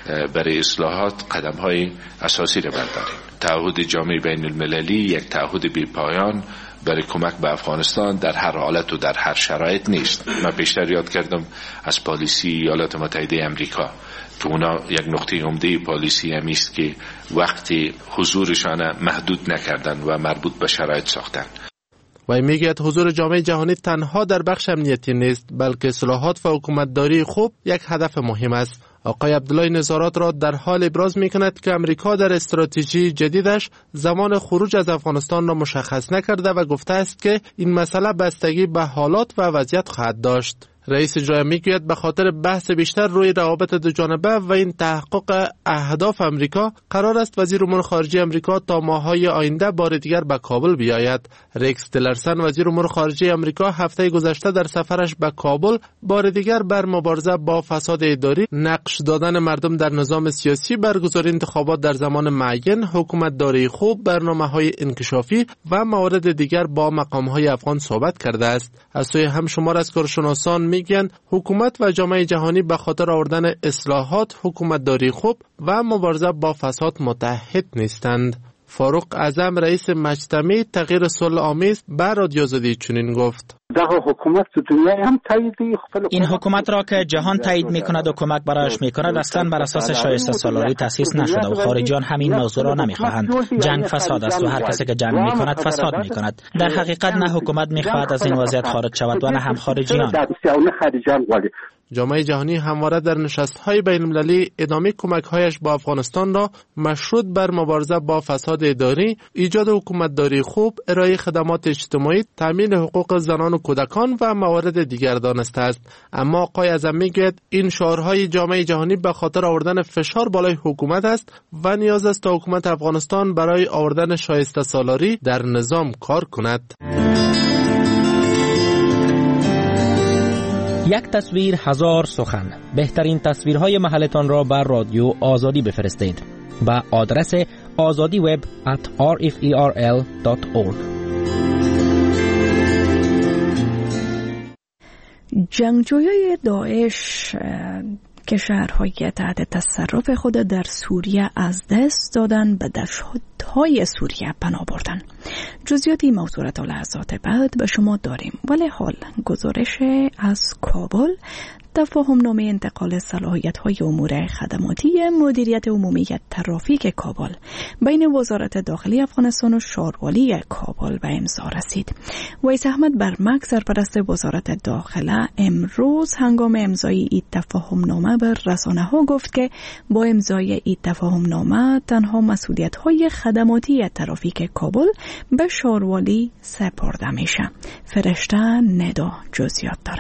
برای اصلاحات قدم های اساسی را برداریم. تعهد جامعه بین المللی یک تعهد بی پایان برای کمک به افغانستان در هر حالت و در هر شرایط نیست. من بیشتر یاد کردم از پالیسی ایالات متحده امریکا که اونا یک نقطه عمده پالیسی همی است که وقتی حضورشان محدود نکردن و مربوط به شرایط ساختن. و میگوید حضور جامعه جهانی تنها در بخش امنیتی نیست، بلکه اصلاحات و حکومتداری خوب یک هدف مهم است. آقای عبدالله نظارات را در حال ابراز می کند که امریکا در استراتژی جدیدش زمان خروج از افغانستان را مشخص نکرده و گفته است که این مسئله بستگی به حالات و وضعیت خواهد داشت. رئیس اجرایی میگوید به خاطر بحث بیشتر روی روابط دو جانبه و این تحقق اهداف امریکا قرار است وزیر امور خارجه امریکا تا ماه‌های آینده بار دیگر به کابل بیاید. ریکس تیلرسن وزیر امور خارجه امریکا هفته گذشته در سفرش به کابل بار دیگر بر مبارزه با فساد اداری، نقش دادن مردم در نظام سیاسی، برگزاری انتخابات در زمان معین، حکومتداری خوب، برنامه‌های انکشافی و موارد دیگر با مقام‌های افغان صحبت کرده است. از سوی هم شمار از کارشناسان میگن حکومت و جامعه جهانی به خاطر آوردن اصلاحات، حکومتداری خوب و مبارزه با فساد متحد نیستند. فاروق اعظم رئیس مجتمع تغییر صلح آمیز به رادیو آزادی چنین گفت: حکومت دنیا هم این حکومت را که جهان تایید میکند و کمک برایش میکند اصلا بر اساس شایسته سالاری تأسیس نشده و خارجیان همین موضوع را نمیخواهند. جنگ فساد است و هر کسی که جنگ میکند فساد میکند. در حقیقت نه حکومت میخواهد از این وضعیت خارج شود و نه هم خارجیان. جامعه جهانی همواره در نشست‌های بین‌المللی ادامه کمک‌هایش با افغانستان را مشروط بر مبارزه با فساد اداری، ایجاد حکومتداری خوب، ارائه خدمات اجتماعی، تامین حقوق زنان و کودکان و موارد دیگر دانسته است. اما آقای اعظم میگوید این شعارهای جامعه جهانی به خاطر آوردن فشار بالای حکومت است و نیاز است تا حکومت افغانستان برای آوردن شایسته سالاری در نظام کار کند. یک تصویر هزار سخن. بهترین تصویرهای محلتان را بر رادیو آزادی بفرستید با آدرس azadi web at r f e r l dot org. جنگجویای داعش که شهرهای تحت تصرف خود در سوریه از دست دادن به دشت‌های سوریه پناه بردن. جزئیات این موضوع را تا لحظات بعد به شما داریم، ولی حال گزارش از کابل تفاهم‌نامه انتقال صلاحیت‌های امور خدماتی مدیریت عمومی ترافیک کابل بین وزارت داخلی افغانستان و شاروالی کابل به امضا رسید. ویس احمد برمک سرپرست وزارت داخله امروز هنگام امضای این تفاهم‌نامه به رسانه‌ها گفت که با امضای این تفاهم‌نامه تنها مسئولیت‌های خدماتی ترافیک کابل به شاروالی سپرده میشه. فرشته ندا جزئیات داره.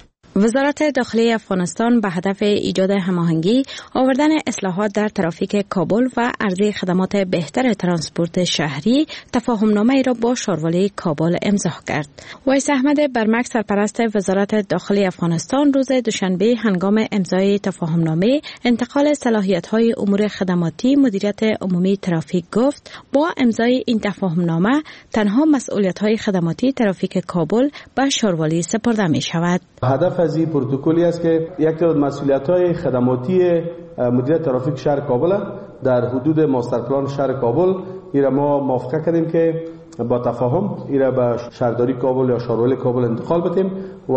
وزارت داخلی افغانستان به هدف ایجاد هماهنگی، آوردن اصلاحات در ترافیک کابل و عرضه خدمات بهتر ترانسپورت شهری تفاهمنامه ای را با شاروالی کابل امضا کرد. ویس احمد برمک سرپرست وزارت داخلی افغانستان روز دوشنبه هنگام امضای تفاهمنامه انتقال صلاحیت‌های امور خدماتی مدیریت عمومی ترافیک گفت با امضای این تفاهمنامه تنها مسئولیت‌های خدماتی ترافیک کابل به شاروالی سپرده می‌شود. هدف از این پروتکلی است که یک تعداد مسئولیت‌های خدماتی مدیریت ترافیک شهر کابل در حدود ماستر پلان شهر کابل ایرا ما موافقه کردیم که با تفاهم ایرا به شهرداری کابل یا شاروالی کابل انتقال بدیم و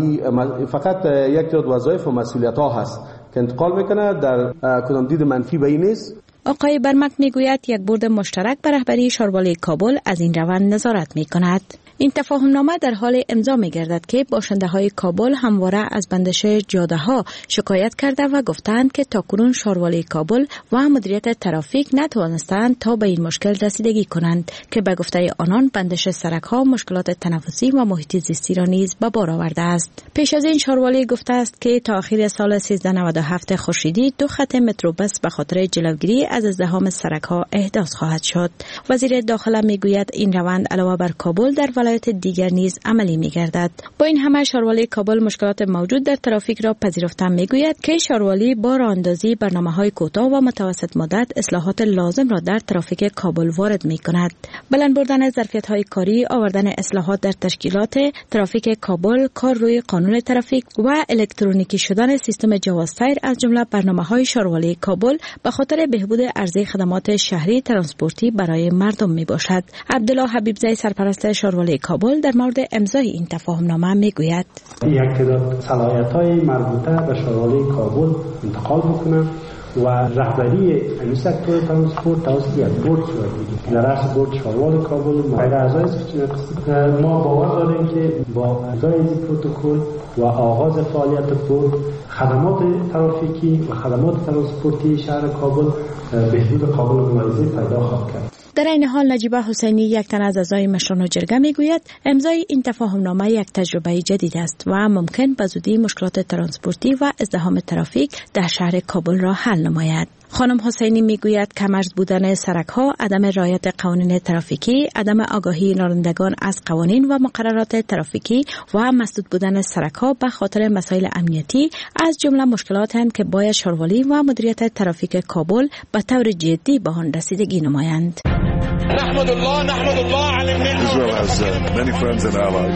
این فقط یک تعداد وظایف و مسئولیت‌ها هست که انتقال میکنه، در کدام دید منفی به این نیست. آقای برمک میگوید یک بورد مشترک به رهبری شاروالی کابل از این روند نظارت میکند. این تفاهمنامه در حال امضا می‌گردد که باشنده‌های کابل همواره از بندش جاده‌ها شکایت کرده و گفتند که تاکنون شاروالی کابل و مدیریت ترافیک نتوانستند تا به این مشکل رسیدگی کنند که به گفته آنان بندش سرک‌ها مشکلات تنفسی و محیط زیستی را نیز به بار آورده است. پیش از این شاروالی گفته است که تا آخر سال سیزده نود و هفت خورشیدی دو خط متروبس به خاطر جلوگیری از ازدحام سرک‌ها احداث خواهد شد. وزیر داخله میگوید این روند علاوه بر کابل در ولایت دیگر نیز عملی میگردد. با این همه شاروالی کابل مشکلات موجود در ترافیک را پذیرفته میگوید که شاروالی با راهاندازی برنامه‌های کوتاه و متوسط مدت اصلاحات لازم را در ترافیک کابل وارد می‌کند. بلند بردن ظرفیت‌های کاری، آوردن اصلاحات در تشکیلات ترافیک کابل، کار روی قانون ترافیک و الکترونیکی شدن سیستم جوازسیر از جمله برنامه‌های شاروالی کابل به خاطر بهبود عرضه خدمات شهری ترانسپورتی برای مردم میباشد. عبدالله حبیبزی سرپرست شاروالی کابل در مورد امضای این تفاهمنامه میگوید: یک تعداد صلاحیت‌های مربوطه به شاروالی کابل انتقال می‌کنند و رهبری این سکتور ترانسپورت توسط یک بورد صورت می‌گیرد. در رأس بورد شاروالی کابل غیر اعضای ما باور داریم که با امضای این پروتکل و آغاز فعالیت بورد خدمات ترافیکی و خدمات ترانسپورتی شهر کابل بهبود قابل ملاحظه پیدا خواهد کرد. در این حال نجیبه حسینی یک تن از اعضای مشران جرگه میگوید امضای این تفاهمنامه یک تجربه جدید است و ممکن به زودی مشکلات ترانسپورتی و ازدحام ترافیک در شهر کابل را حل نماید. خانم حسینی میگوید کمرز بودن سرک‌ها، عدم رعایت قوانین ترافیکی، عدم آگاهی رانندگان از قوانین و مقررات ترافیکی و مسدود بودن سرک‌ها به خاطر مسائل امنیتی از جمله مشکلاتند که باید شاروالی و مدیریت ترافیک کابل به طور جدی به آن رسیدگی نمایند. نحمد الله نحمد الله على النعمة. Israel has uh, many friends and allies.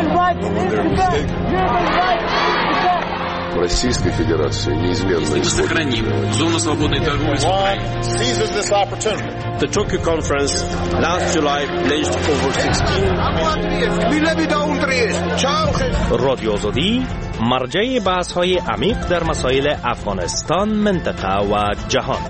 Российской Федерации неизменно сохраним зону свободной торговли с Украиной. Seizes this opportunity. The Tokyo conference last July pledged over sixteen. رادیو آزادی مرجع بحث‌های عمیق در مسائل افغانستان، منطقه و جهان.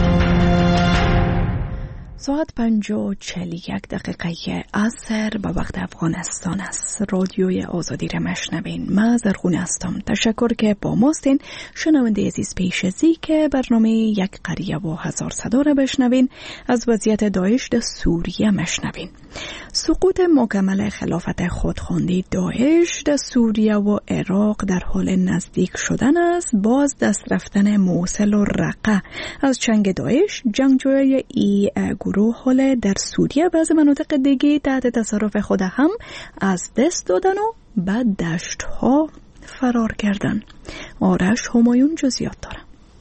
ساعت پنج و چهل یک دقیقه عصر به وقت افغانستان است. رادیوی آزادی را مشنوین. من زرغون هستم. تشکر که با ماستین. شنونده عزیز پیش ازی که برنامه یک قریه و هزار صدا را بشنوین. از وضعیت داعش در سوریه مشنوین. سقوط مکمل خلافت خودخواندی داعش در سوریه و عراق در حال نزدیک شدن است. باز دست رفتن موصل و رقه از چنگ داعش، جنگجوی ای گروه حال در سوریه بعض مناطق دیگه تحت تصرف خود هم از دست دادن و بعد دشت ها فرار کردن. آرش همایون جزئیات داره.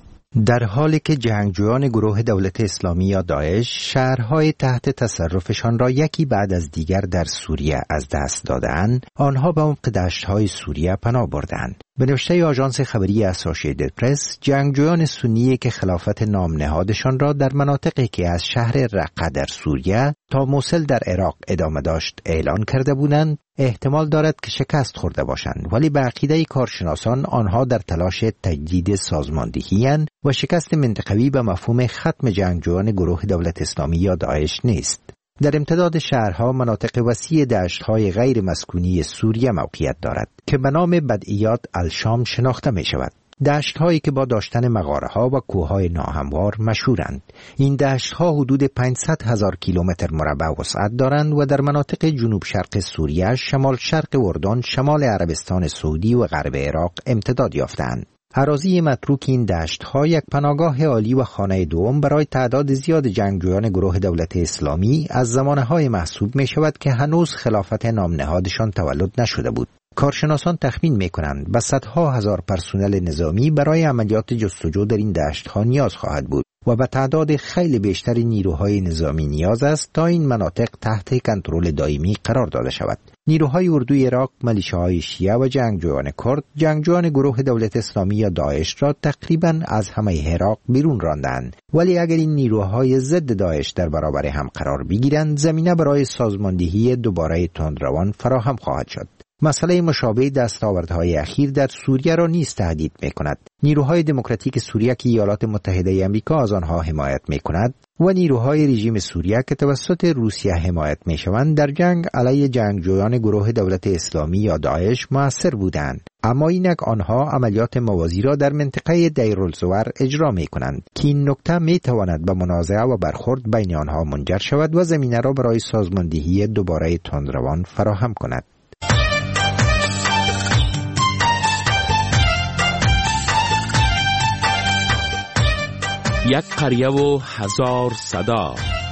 در حالی که جنگجویان گروه دولت اسلامی یا داعش شهرهای تحت تصرفشان را یکی بعد از دیگر در سوریه از دست دادند، آنها به عمق دشت‌های سوریه پناه بردند. به نوشته آژانس خبری اسوسییتد پرس، جنگجویان سنی که خلافت نام نهادشان را در مناطقی که از شهر رقه در سوریه تا موصل در عراق ادامه داشت اعلان کرده بودند، احتمال دارد که شکست خورده باشند، ولی به عقیده کارشناسان آنها در تلاش تجدید سازماندهی‌اند و شکست منطقوی به مفهوم ختم جنگجویان گروه دولت اسلامی یا داعش نیست. در امتداد شهرها مناطق وسیع دشت‌های غیر مسکونی سوریه موقعیت دارد که به نام بدئیات الشام شناخته می شود. دشت‌هایی که با داشتن مغاره‌ها و کوه‌های ناهموار مشهورند. این دشت‌ها حدود پانصد هزار کیلومتر مربع وسعت دارند و در مناطق جنوب شرق سوریه، شمال شرق اردن، شمال عربستان سعودی و غرب عراق امتداد یافتند. اراضی متروک این دشت‌ها یک پناهگاه عالی و خانه دوم برای تعداد زیاد جنگجویان گروه دولت اسلامی از زمانه‌های محسوب می‌شود که هنوز خلافت نام نهادشان تولد نشده بود. کارشناسان تخمین می‌کنند به صدها هزار پرسنل نظامی برای عملیات جستجو در این دشت‌ها نیاز خواهد بود و به تعداد خیلی بیشتر نیروهای نظامی نیاز است تا این مناطق تحت کنترل دائمی قرار داده شود. نیروهای اردوی عراق، ملیشه‌های شیعه و جنگجویان کرد، جنگجویان گروه دولت اسلامی یا داعش را تقریباً از همه عراق بیرون راندند. ولی اگر این نیروهای ضد داعش در برابر هم قرار بگیرند، زمینه برای سازماندهی دوباره تندروان فراهم خواهد شد. مسئله مشابه دستاوردهای اخیر در سوریه را نیز تهدید می‌کند. نیروهای دموکراتیک سوریه که ایالات متحده آمریکا از آنها حمایت می‌کند و نیروهای رژیم سوریه که توسط روسیه حمایت می‌شوند در جنگ علیه جنگجویان گروه دولت اسلامی یا داعش مؤثر بودند. اما اینک آنها عملیات موازی را در منطقه دیرالزور اجرا می‌کنند که این نکته می‌تواند به منازعه و برخورد بین آنها منجر شود و زمینه را برای سازماندهی دوباره تندروان فراهم کند. یک قریه و هزار صدا.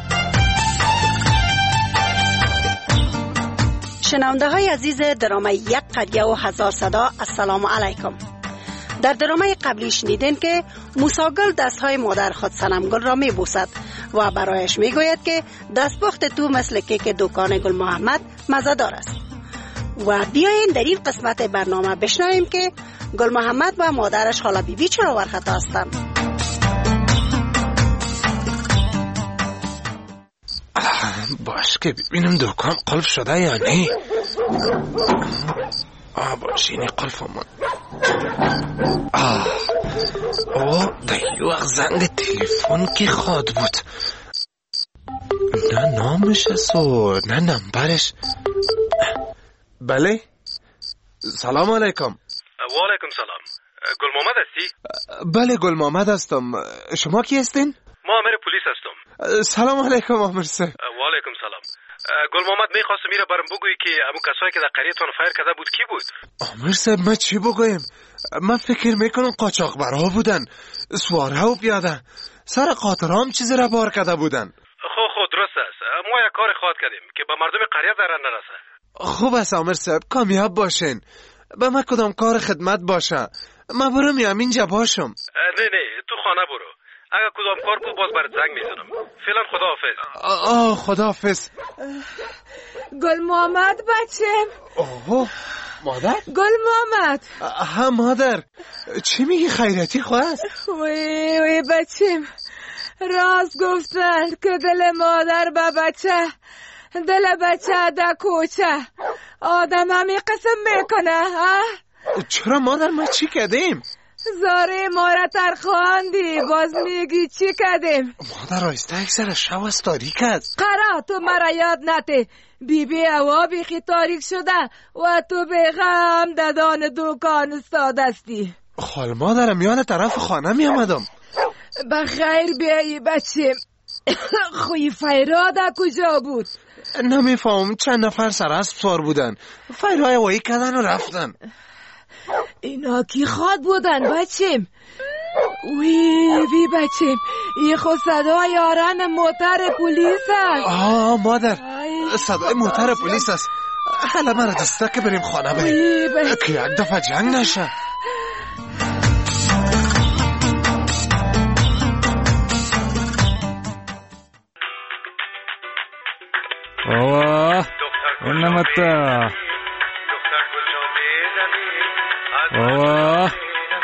شنونده های عزیز درامه یک قریه و هزار صدا، السلام علیکم. در درامه قبلی شنیدین که موسیگل دست های مادر خود صنمگل را می بوسد و برایش می گوید که دستپخت تو مثل کیک دکان گل محمد مزه‌دار است. و بیاین در این قسمت برنامه بشنویم که گل محمد و مادرش خاله بی بی چرا ورخطا هستند. باش که ببینم دکان قلب شده یا نه. آه باش اینی قلب آمد. آه آه در یه وقت زنگ تلفن که خواد بود. نه نامش است و نه نمبرش. بله سلام علیکم. و علیکم سلام. گل محمد هستی؟ بله گل محمد هستم. شما کی هستین؟ ما امیر پلیس هستم. سلام علیکم آمر سه. و علیکم سلام. گل محمد میخواستم میره برام بگویی که امو کسایی که در قریه‌تون فایر کرده بود کی بود؟ آمر سه ما چی بگویم؟ من فکر میکنم قاچاقبرها بودن، سواره و پیاده. سر قاطرام چیزی را بار کرده بودن. خب خب درست است. ما یک کار خواهد کردیم که به مردم قریه ضرر نرسه. خوب است آمر صاحب، کامیاب باشین. به من کدام کار خدمت باشه من برم همینجا باشم. نه نه تو خانه برو. اگر کدام کار بود باز برات زنگ میزنم. فعلا خداحافظ. آه خداحافظ. گل محمد بچم. اوه مادر؟ گل محمد. ها مادر چی میگی خیرتی خواست؟ وی وی بچم راست گفتن که دل مادر با بچه دل بچه در کوچه آدم همی قسم میکنه. ها؟ چرا مادر ما چی کردیم؟ زاره ما را ترخواندی باز میگی چی کردیم؟ مادر آیسته اکثر شو از تاریک است. قرار تو مرا یاد نته بی بی هوا بیخی تاریک شده و تو به غم ددان دکان استادستی. خال مادرم میان طرف خانه میامدم. بخیر بیایی بچه. خوی فیراده کجا بود؟ نمیفهم چند نفر سر اسب سوار بودن، فیرهای وایی کردن و رفتن. اینا کی خواد بودن بچیم؟ وی وی بچیم این خود صدای یاران موتر پلیس است. آه مادر صدای موتر پلیس است. حالا مرا دسته که بریم خانه بریم که یک دفعه جنگ نشه. آواه اونمتا آواه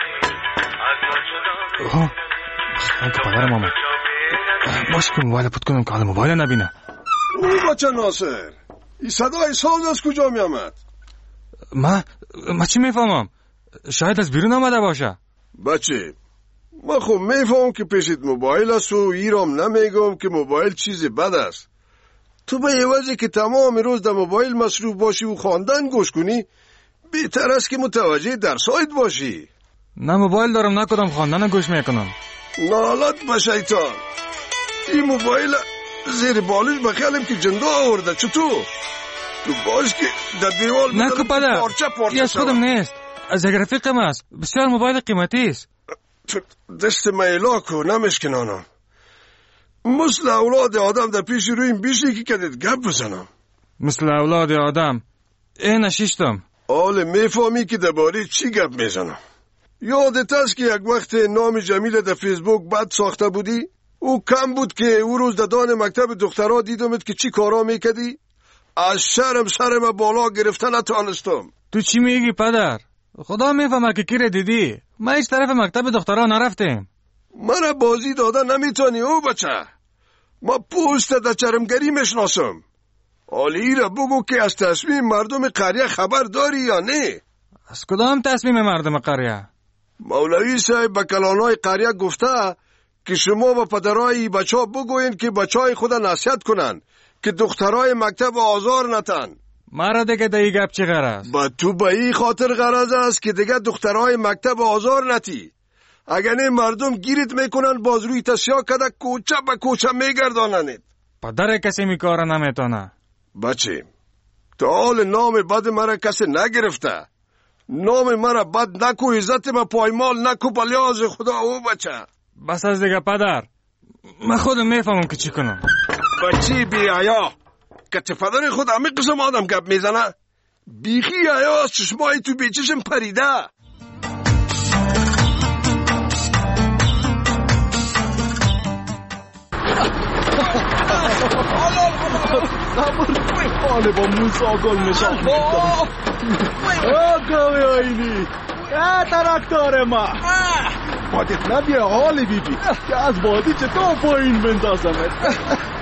اوه خیلی که پدرم آمد. باشه که موبایل پود کنم که حالا موبایل نبینه. او بچه ناصر این صدای ساز از کجا می آمد؟ ما ما چی میفهمم؟ شاید از بیرون آمده باشه. بچه ما خب میفهم که پیشت موبایل است و ایرام نمیگم که موبایل چیز بد است. تو به عوضی که تمام روز در موبایل مصروف باشی و خواندن گوش کنی بهتر است که متوجه درسایت باشی. نه موبایل دارم نه کدام خواندن گوش میکنم. نالت به شیطان این موبایل زیر بالش بخیالم که جنده آورده. چطور؟ تو باش که در دیوال نه که پدر پارچه پارچه یه از خودم نیست، از یک رفیقم است. بسیار موبایل قیمتی است. تو دست میلا کو نمشکنانم. مثل اولاد آدم در پیش روی این بیشی که کدید گپ بزنم. مثل اولاد آدم این نشیشتم. حال میفهمی که درباره چی گپ میزنم. یادت است که یک وقت نام جمیل در فیسبوک بد ساخته بودی؟ او کم بود که او روز در دان مکتب دخترها دیدمت که چی کارا میکدی؟ از شرم سرم بالا گرفتن نتانستم. تو چی میگی پدر؟ خدا میفهمه که کی را دیدی. ما هیچ طرف مکتب دخترها نرفتیم. مرا بازی داده نمیتونی او بچه. ما پوست در چرمگری میشناسم. حالی را بگو که از تصمیم مردم قریه خبر داری یا نه؟ از کدام تصمیم مردم قریه؟ مولوی صاحب به کلانای قریه گفته که شما و پدرای بچه ها بگوین که بچه های خود نصیحت کنن که دخترای مکتب آزار نتن. مرا دیگه دیگه گپ چی غرض؟ با تو به این خاطر غرض است که دیگه دخترای مکتب آزار نتی. اگر نه مردم گیرت میکنن باز روی تسیا کده کوچه به کوچه میگردانند. پدر کسی میکاره نمیتونه. بچه تا حال نام بد مرا کسی نگرفته. نام مرا بد نکو، عزت ما پایمال نکو، بلیاز خدا او بچه. بس از دیگه پدر، من خودم میفهمم که چی کنم. بچی بی حیا، که پدر خود همه قسم آدم گپ میزنه. بیخی حیا از چشمای تو بیچشم پریده. حاله با موسا گل نشان میکنم. آقای آینی اه ترکتار ما بادت نبیه حال بیبی که از بادی چطور پایین بندازمت.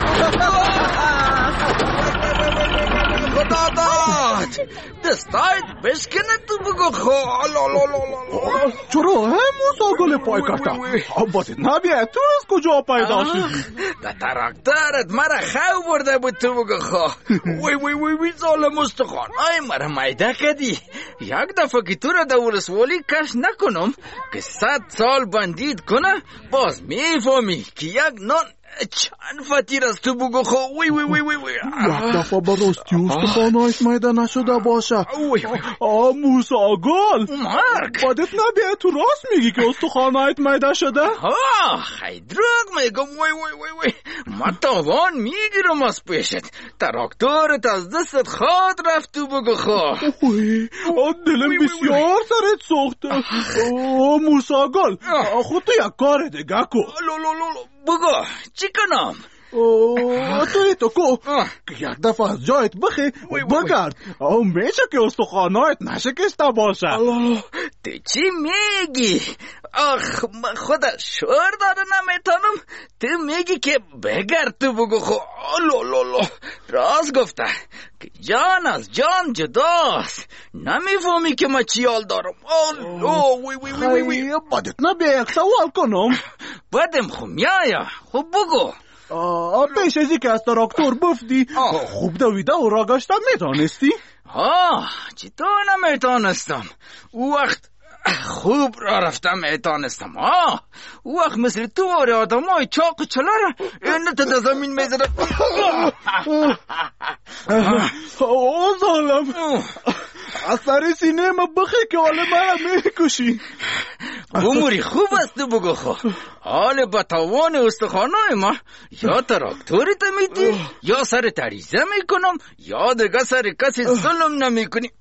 خدا داد دستایت بشکنه تو بگو خال. چرا هم موسا گل پای کردم؟ بادت نبیه تو از کجا پیدا شدی؟ ده ترکتارت مرا خو برده بود تو بگو خواه. وی وی وی وی ظالم استخوان آی مرا میده کدی. یک دفعه که تو را در ولسوالی کش نکنم که صد سال بندید کنه باز میفهمی که یک نان چند فتیر از تو بگو خو. وی وی وی وی وی یک دفعه براستی استخوانایت میده نشده باشه. آه موسا گل مرگ بادت نبیه تو راست میگی که استخوانایت میده شده؟ آه خیلی دروغ میگم. وی وی وی وی من تاوان میگیرم از پیشت. تراکتورت از دستت خواد رفت تو بگو خو. وی دلم بسیار سرت سوخته. موسا گل خود تو یک کار دیگه کو. بگو چی کنم؟ توی تو کو که یک دفعه از جایت بخی بگرد او میشه که استخوانایت نشکسته باشه. تو چی میگی؟ آخ من خدا شور داره نمیتونم. تو میگی که بگرد تو بگو خو. لولولو راست گفته که جان از جان جداست. نمیفهمی که من چی حال دارم. وی وی وی وی بدت نبیه یک سوال کنم. بدم خو میایا. خب بگو. پیش ازی که از تراکتور بفتی خوب دویده و را گشته میتانستی؟ آه چطور نمیتانستم؟ او وقت خوب را رفتم میتانستم. آه او وقت مثل تو آره آدم های چاق چلاره اینه تا در زمین میزده. آه ظالم از سر سینه ما بخی که حال من میکشی. عمری خوب است تو بگو خو. حال با توان استخوانای ما یا تراکتوری تا میدی یا سر تریزه میکنم یا دیگه سر کسی ظلم نمیکنی.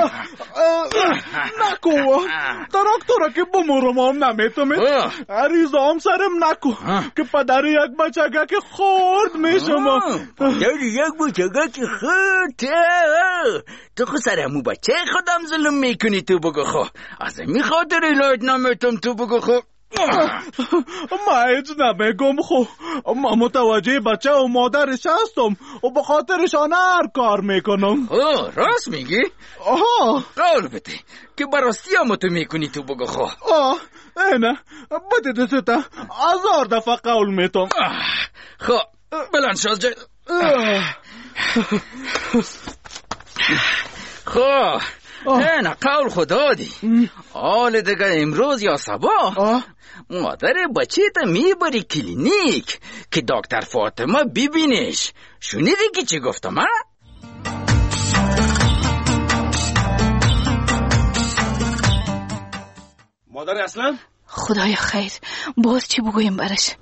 نکو تراکتورا که بمورم هم نمیتونم. عریضه هم سرم نکو که پدر یک بچگه که خورد میشم. پدر یک بچگه که خورد تو خو سرمو بچه خودم ظلم میکنی تو بگو خو. از می خاطر ایلایت نمیتونم تو بگو خو. ما هیچ نمیگم خو. ما متوجه بچه و مادرش هستم و به خاطرشان هر کار میکنم. راست میگی؟ آها قول بده که براستی هم تو میکنی تو بگو خو. آه اینه بده دسته هزار دفعه قول میتم. خو بلند شد جای خو. نه قول خدا دی. حال دیگه امروز یا صبح مادر بچه تا میبری کلینیک که دکتر فاطمه ببینش. شنیدی که چی گفتم ها؟ مادر اصلا؟ خدای خیر باز چی بگویم برش؟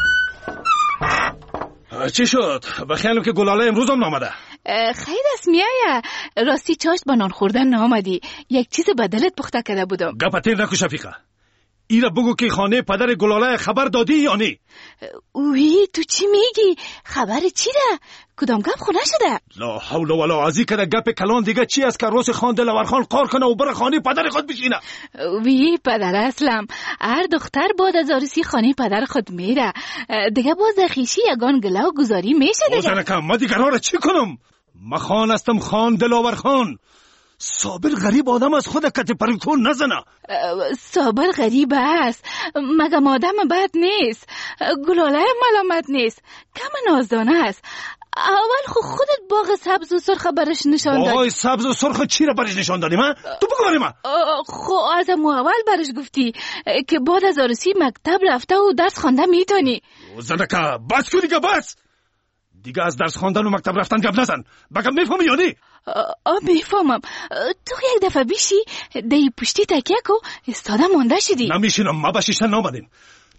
چی شد؟ بخیالم که گلاله امروز هم نامده. خیر است میایه. راستی چاشت با نان خوردن نامدی. یک چیز بدلت پخته کرده بودم. گپتین نکو شفیقه. ایره بگو که خانه پدر گلاله خبر دادی یا نی؟ اوی تو چی میگی؟ خبر چی ده؟ کدام گپ خونه شده؟ لا حول ولا ازی که گپ کلان دیگه چی از که روز خان دلور خان قار کنه و بره خانه پدر خود بشینه. وی پدر اسلم هر دختر بعد از عروسی خانه پدر خود میره دیگه. باز دخیشی یگان گله و گذاری میشه دیگه. بازنکم ما دیگه را چی کنم؟ ما خان استم خان دلاور خان. صابر غریب آدم از خود کت پرکون نزنه. صابر غریب است مگم آدم بد نیست. گلاله ملامت نیست کم نازدانه است. اول خود خودت باغ سبز و سرخ برش نشان دادی. باغ سبز و سرخ چی را برش نشان دادی من؟ تو بگو بریم. خو از اول برش گفتی که بعد از عروسی مکتب رفته و درس خوانده میتونی. زنکه بس کنی که بس دیگه از درس خواندن و مکتب رفتن گپ نزن. بگم میفهمی یا نی؟ آه میفهمم. تو یک دفعه بیشی دی پشتی تکیه کو استاده مانده شدی. نمیشینم ما بشیشتن نامدیم.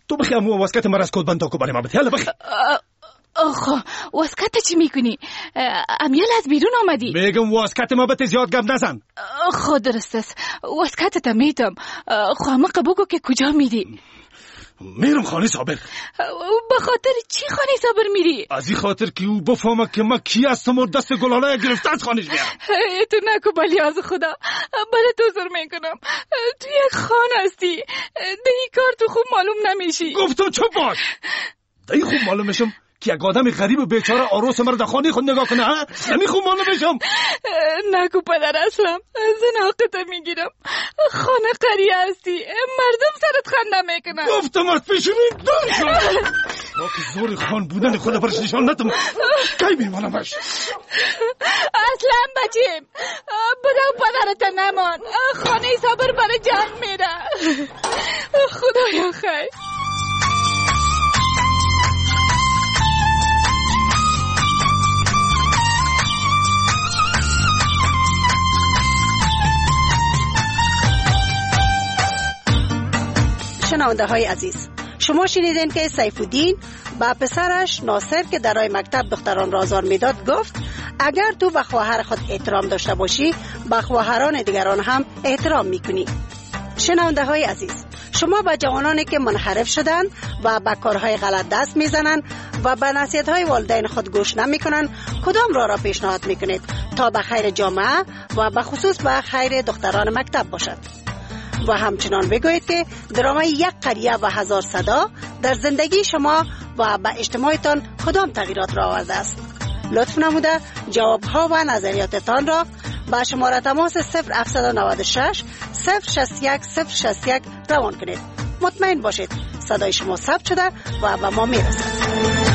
تو بخی امو واسکت مرا از کود بند تا کو برای ما بده. یالا بخی. آخه واسکت چی میکنی؟ امیال از بیرون آمدی. میگم واسکت ما بده زیاد گپ نزن. خود درست است. واسکت تا میدم. خو اما بگو که کجا میری؟ میرم خانه صابر. به خاطر چی خانه صابر میری؟ از این خاطر که او بفهمه که ما کی هستم و دست گلاله گرفته از خانهش میارم. تو نکو بلی از خدا. بله تو زر میکنم. تو یک خانه هستی. دهی کار تو خوب معلوم نمیشی. گفتم چپ باش. دهی خوب معلوم میشم که یک آدم غریب و بیچاره آروس مرا در خانه خود نگاه کنه. ها نمی خوب معلوم میشم. نگو پدر اصلم. زن حقت میگیرم. خانه قریه هستی. مردم سرت خنده میکنن. گفتم از پیش می دم شد. ما که زور خان بودن خود برش نشان ندم. کی میمانم باش. اصلا بچیم بدو پدرت نمان. خانه صابر برای جنگ میره. خدایا خیر. شنونده های عزیز، شما شنیدین که سیف الدین با پسرش ناصر که درای مکتب دختران را آزار میداد گفت اگر تو به خواهر خود احترام داشته باشی به خواهران دیگران هم احترام میکنی. شنونده های عزیز، شما با جوانانی که منحرف شدن و به کارهای غلط دست میزنن و به نصیحت های والدین خود گوش نمیکنن کدام راه را پیشنهاد میکنید تا به خیر جامعه و به خصوص به خیر دختران مکتب باشد؟ و همچنان بگویید که درامای یک قریه و هزار صدا در زندگی شما و به اجتماعتان کدام تغییرات را آورده است؟ لطف نموده جوابها و نظریاتتان را با شماره تماس صفر هفت نه شش صفر شصت و یک صفر شصت و یک روان کنید. مطمئن باشید صدای شما ثبت شده و به ما میرسد.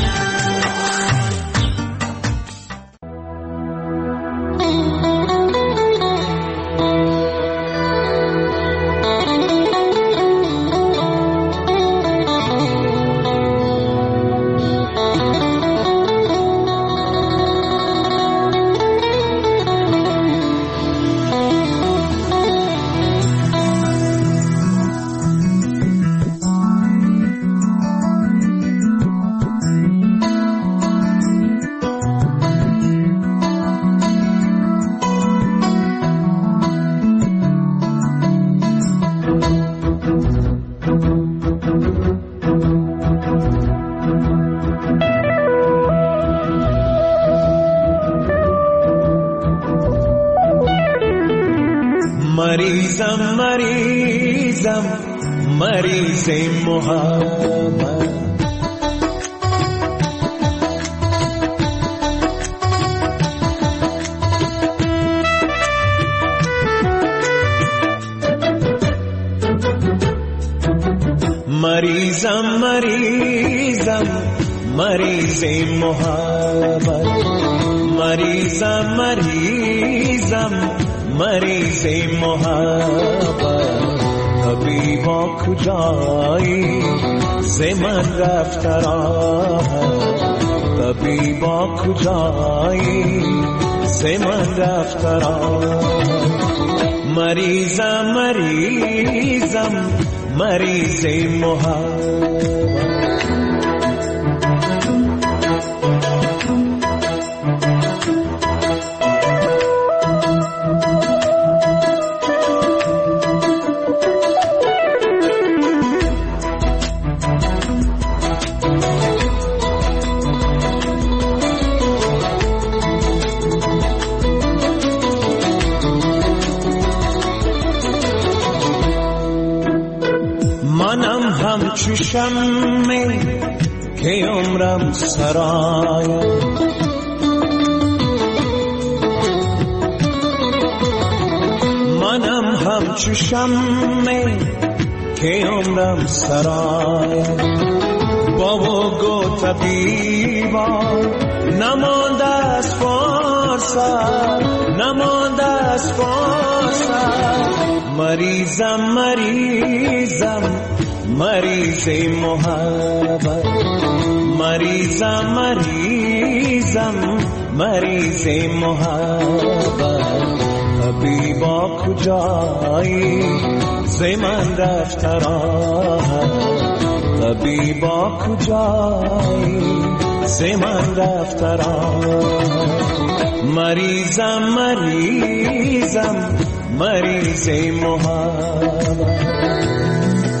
مریضم مریضم مریض محبت مریضم مریضم مریض محبت مریضم مریضم مریض محبت طبیبا کجایی ز من رفت راحت طبیبا کجایی ز من رفت راحت مریضم مریضم مریض محبت همچو شمع که عمرم سرایم منم همچو شمع که عمرم سرایم بابا گو طبیبا نمانده از فرصت نمانده از فرصت مریضم مریضم مریض محبت مریضم مریضم مریض محبت طبیبا کجایی ز من رفت راحت طبیبا کجایی ز من رفتران مریضم مریضم مریض محبت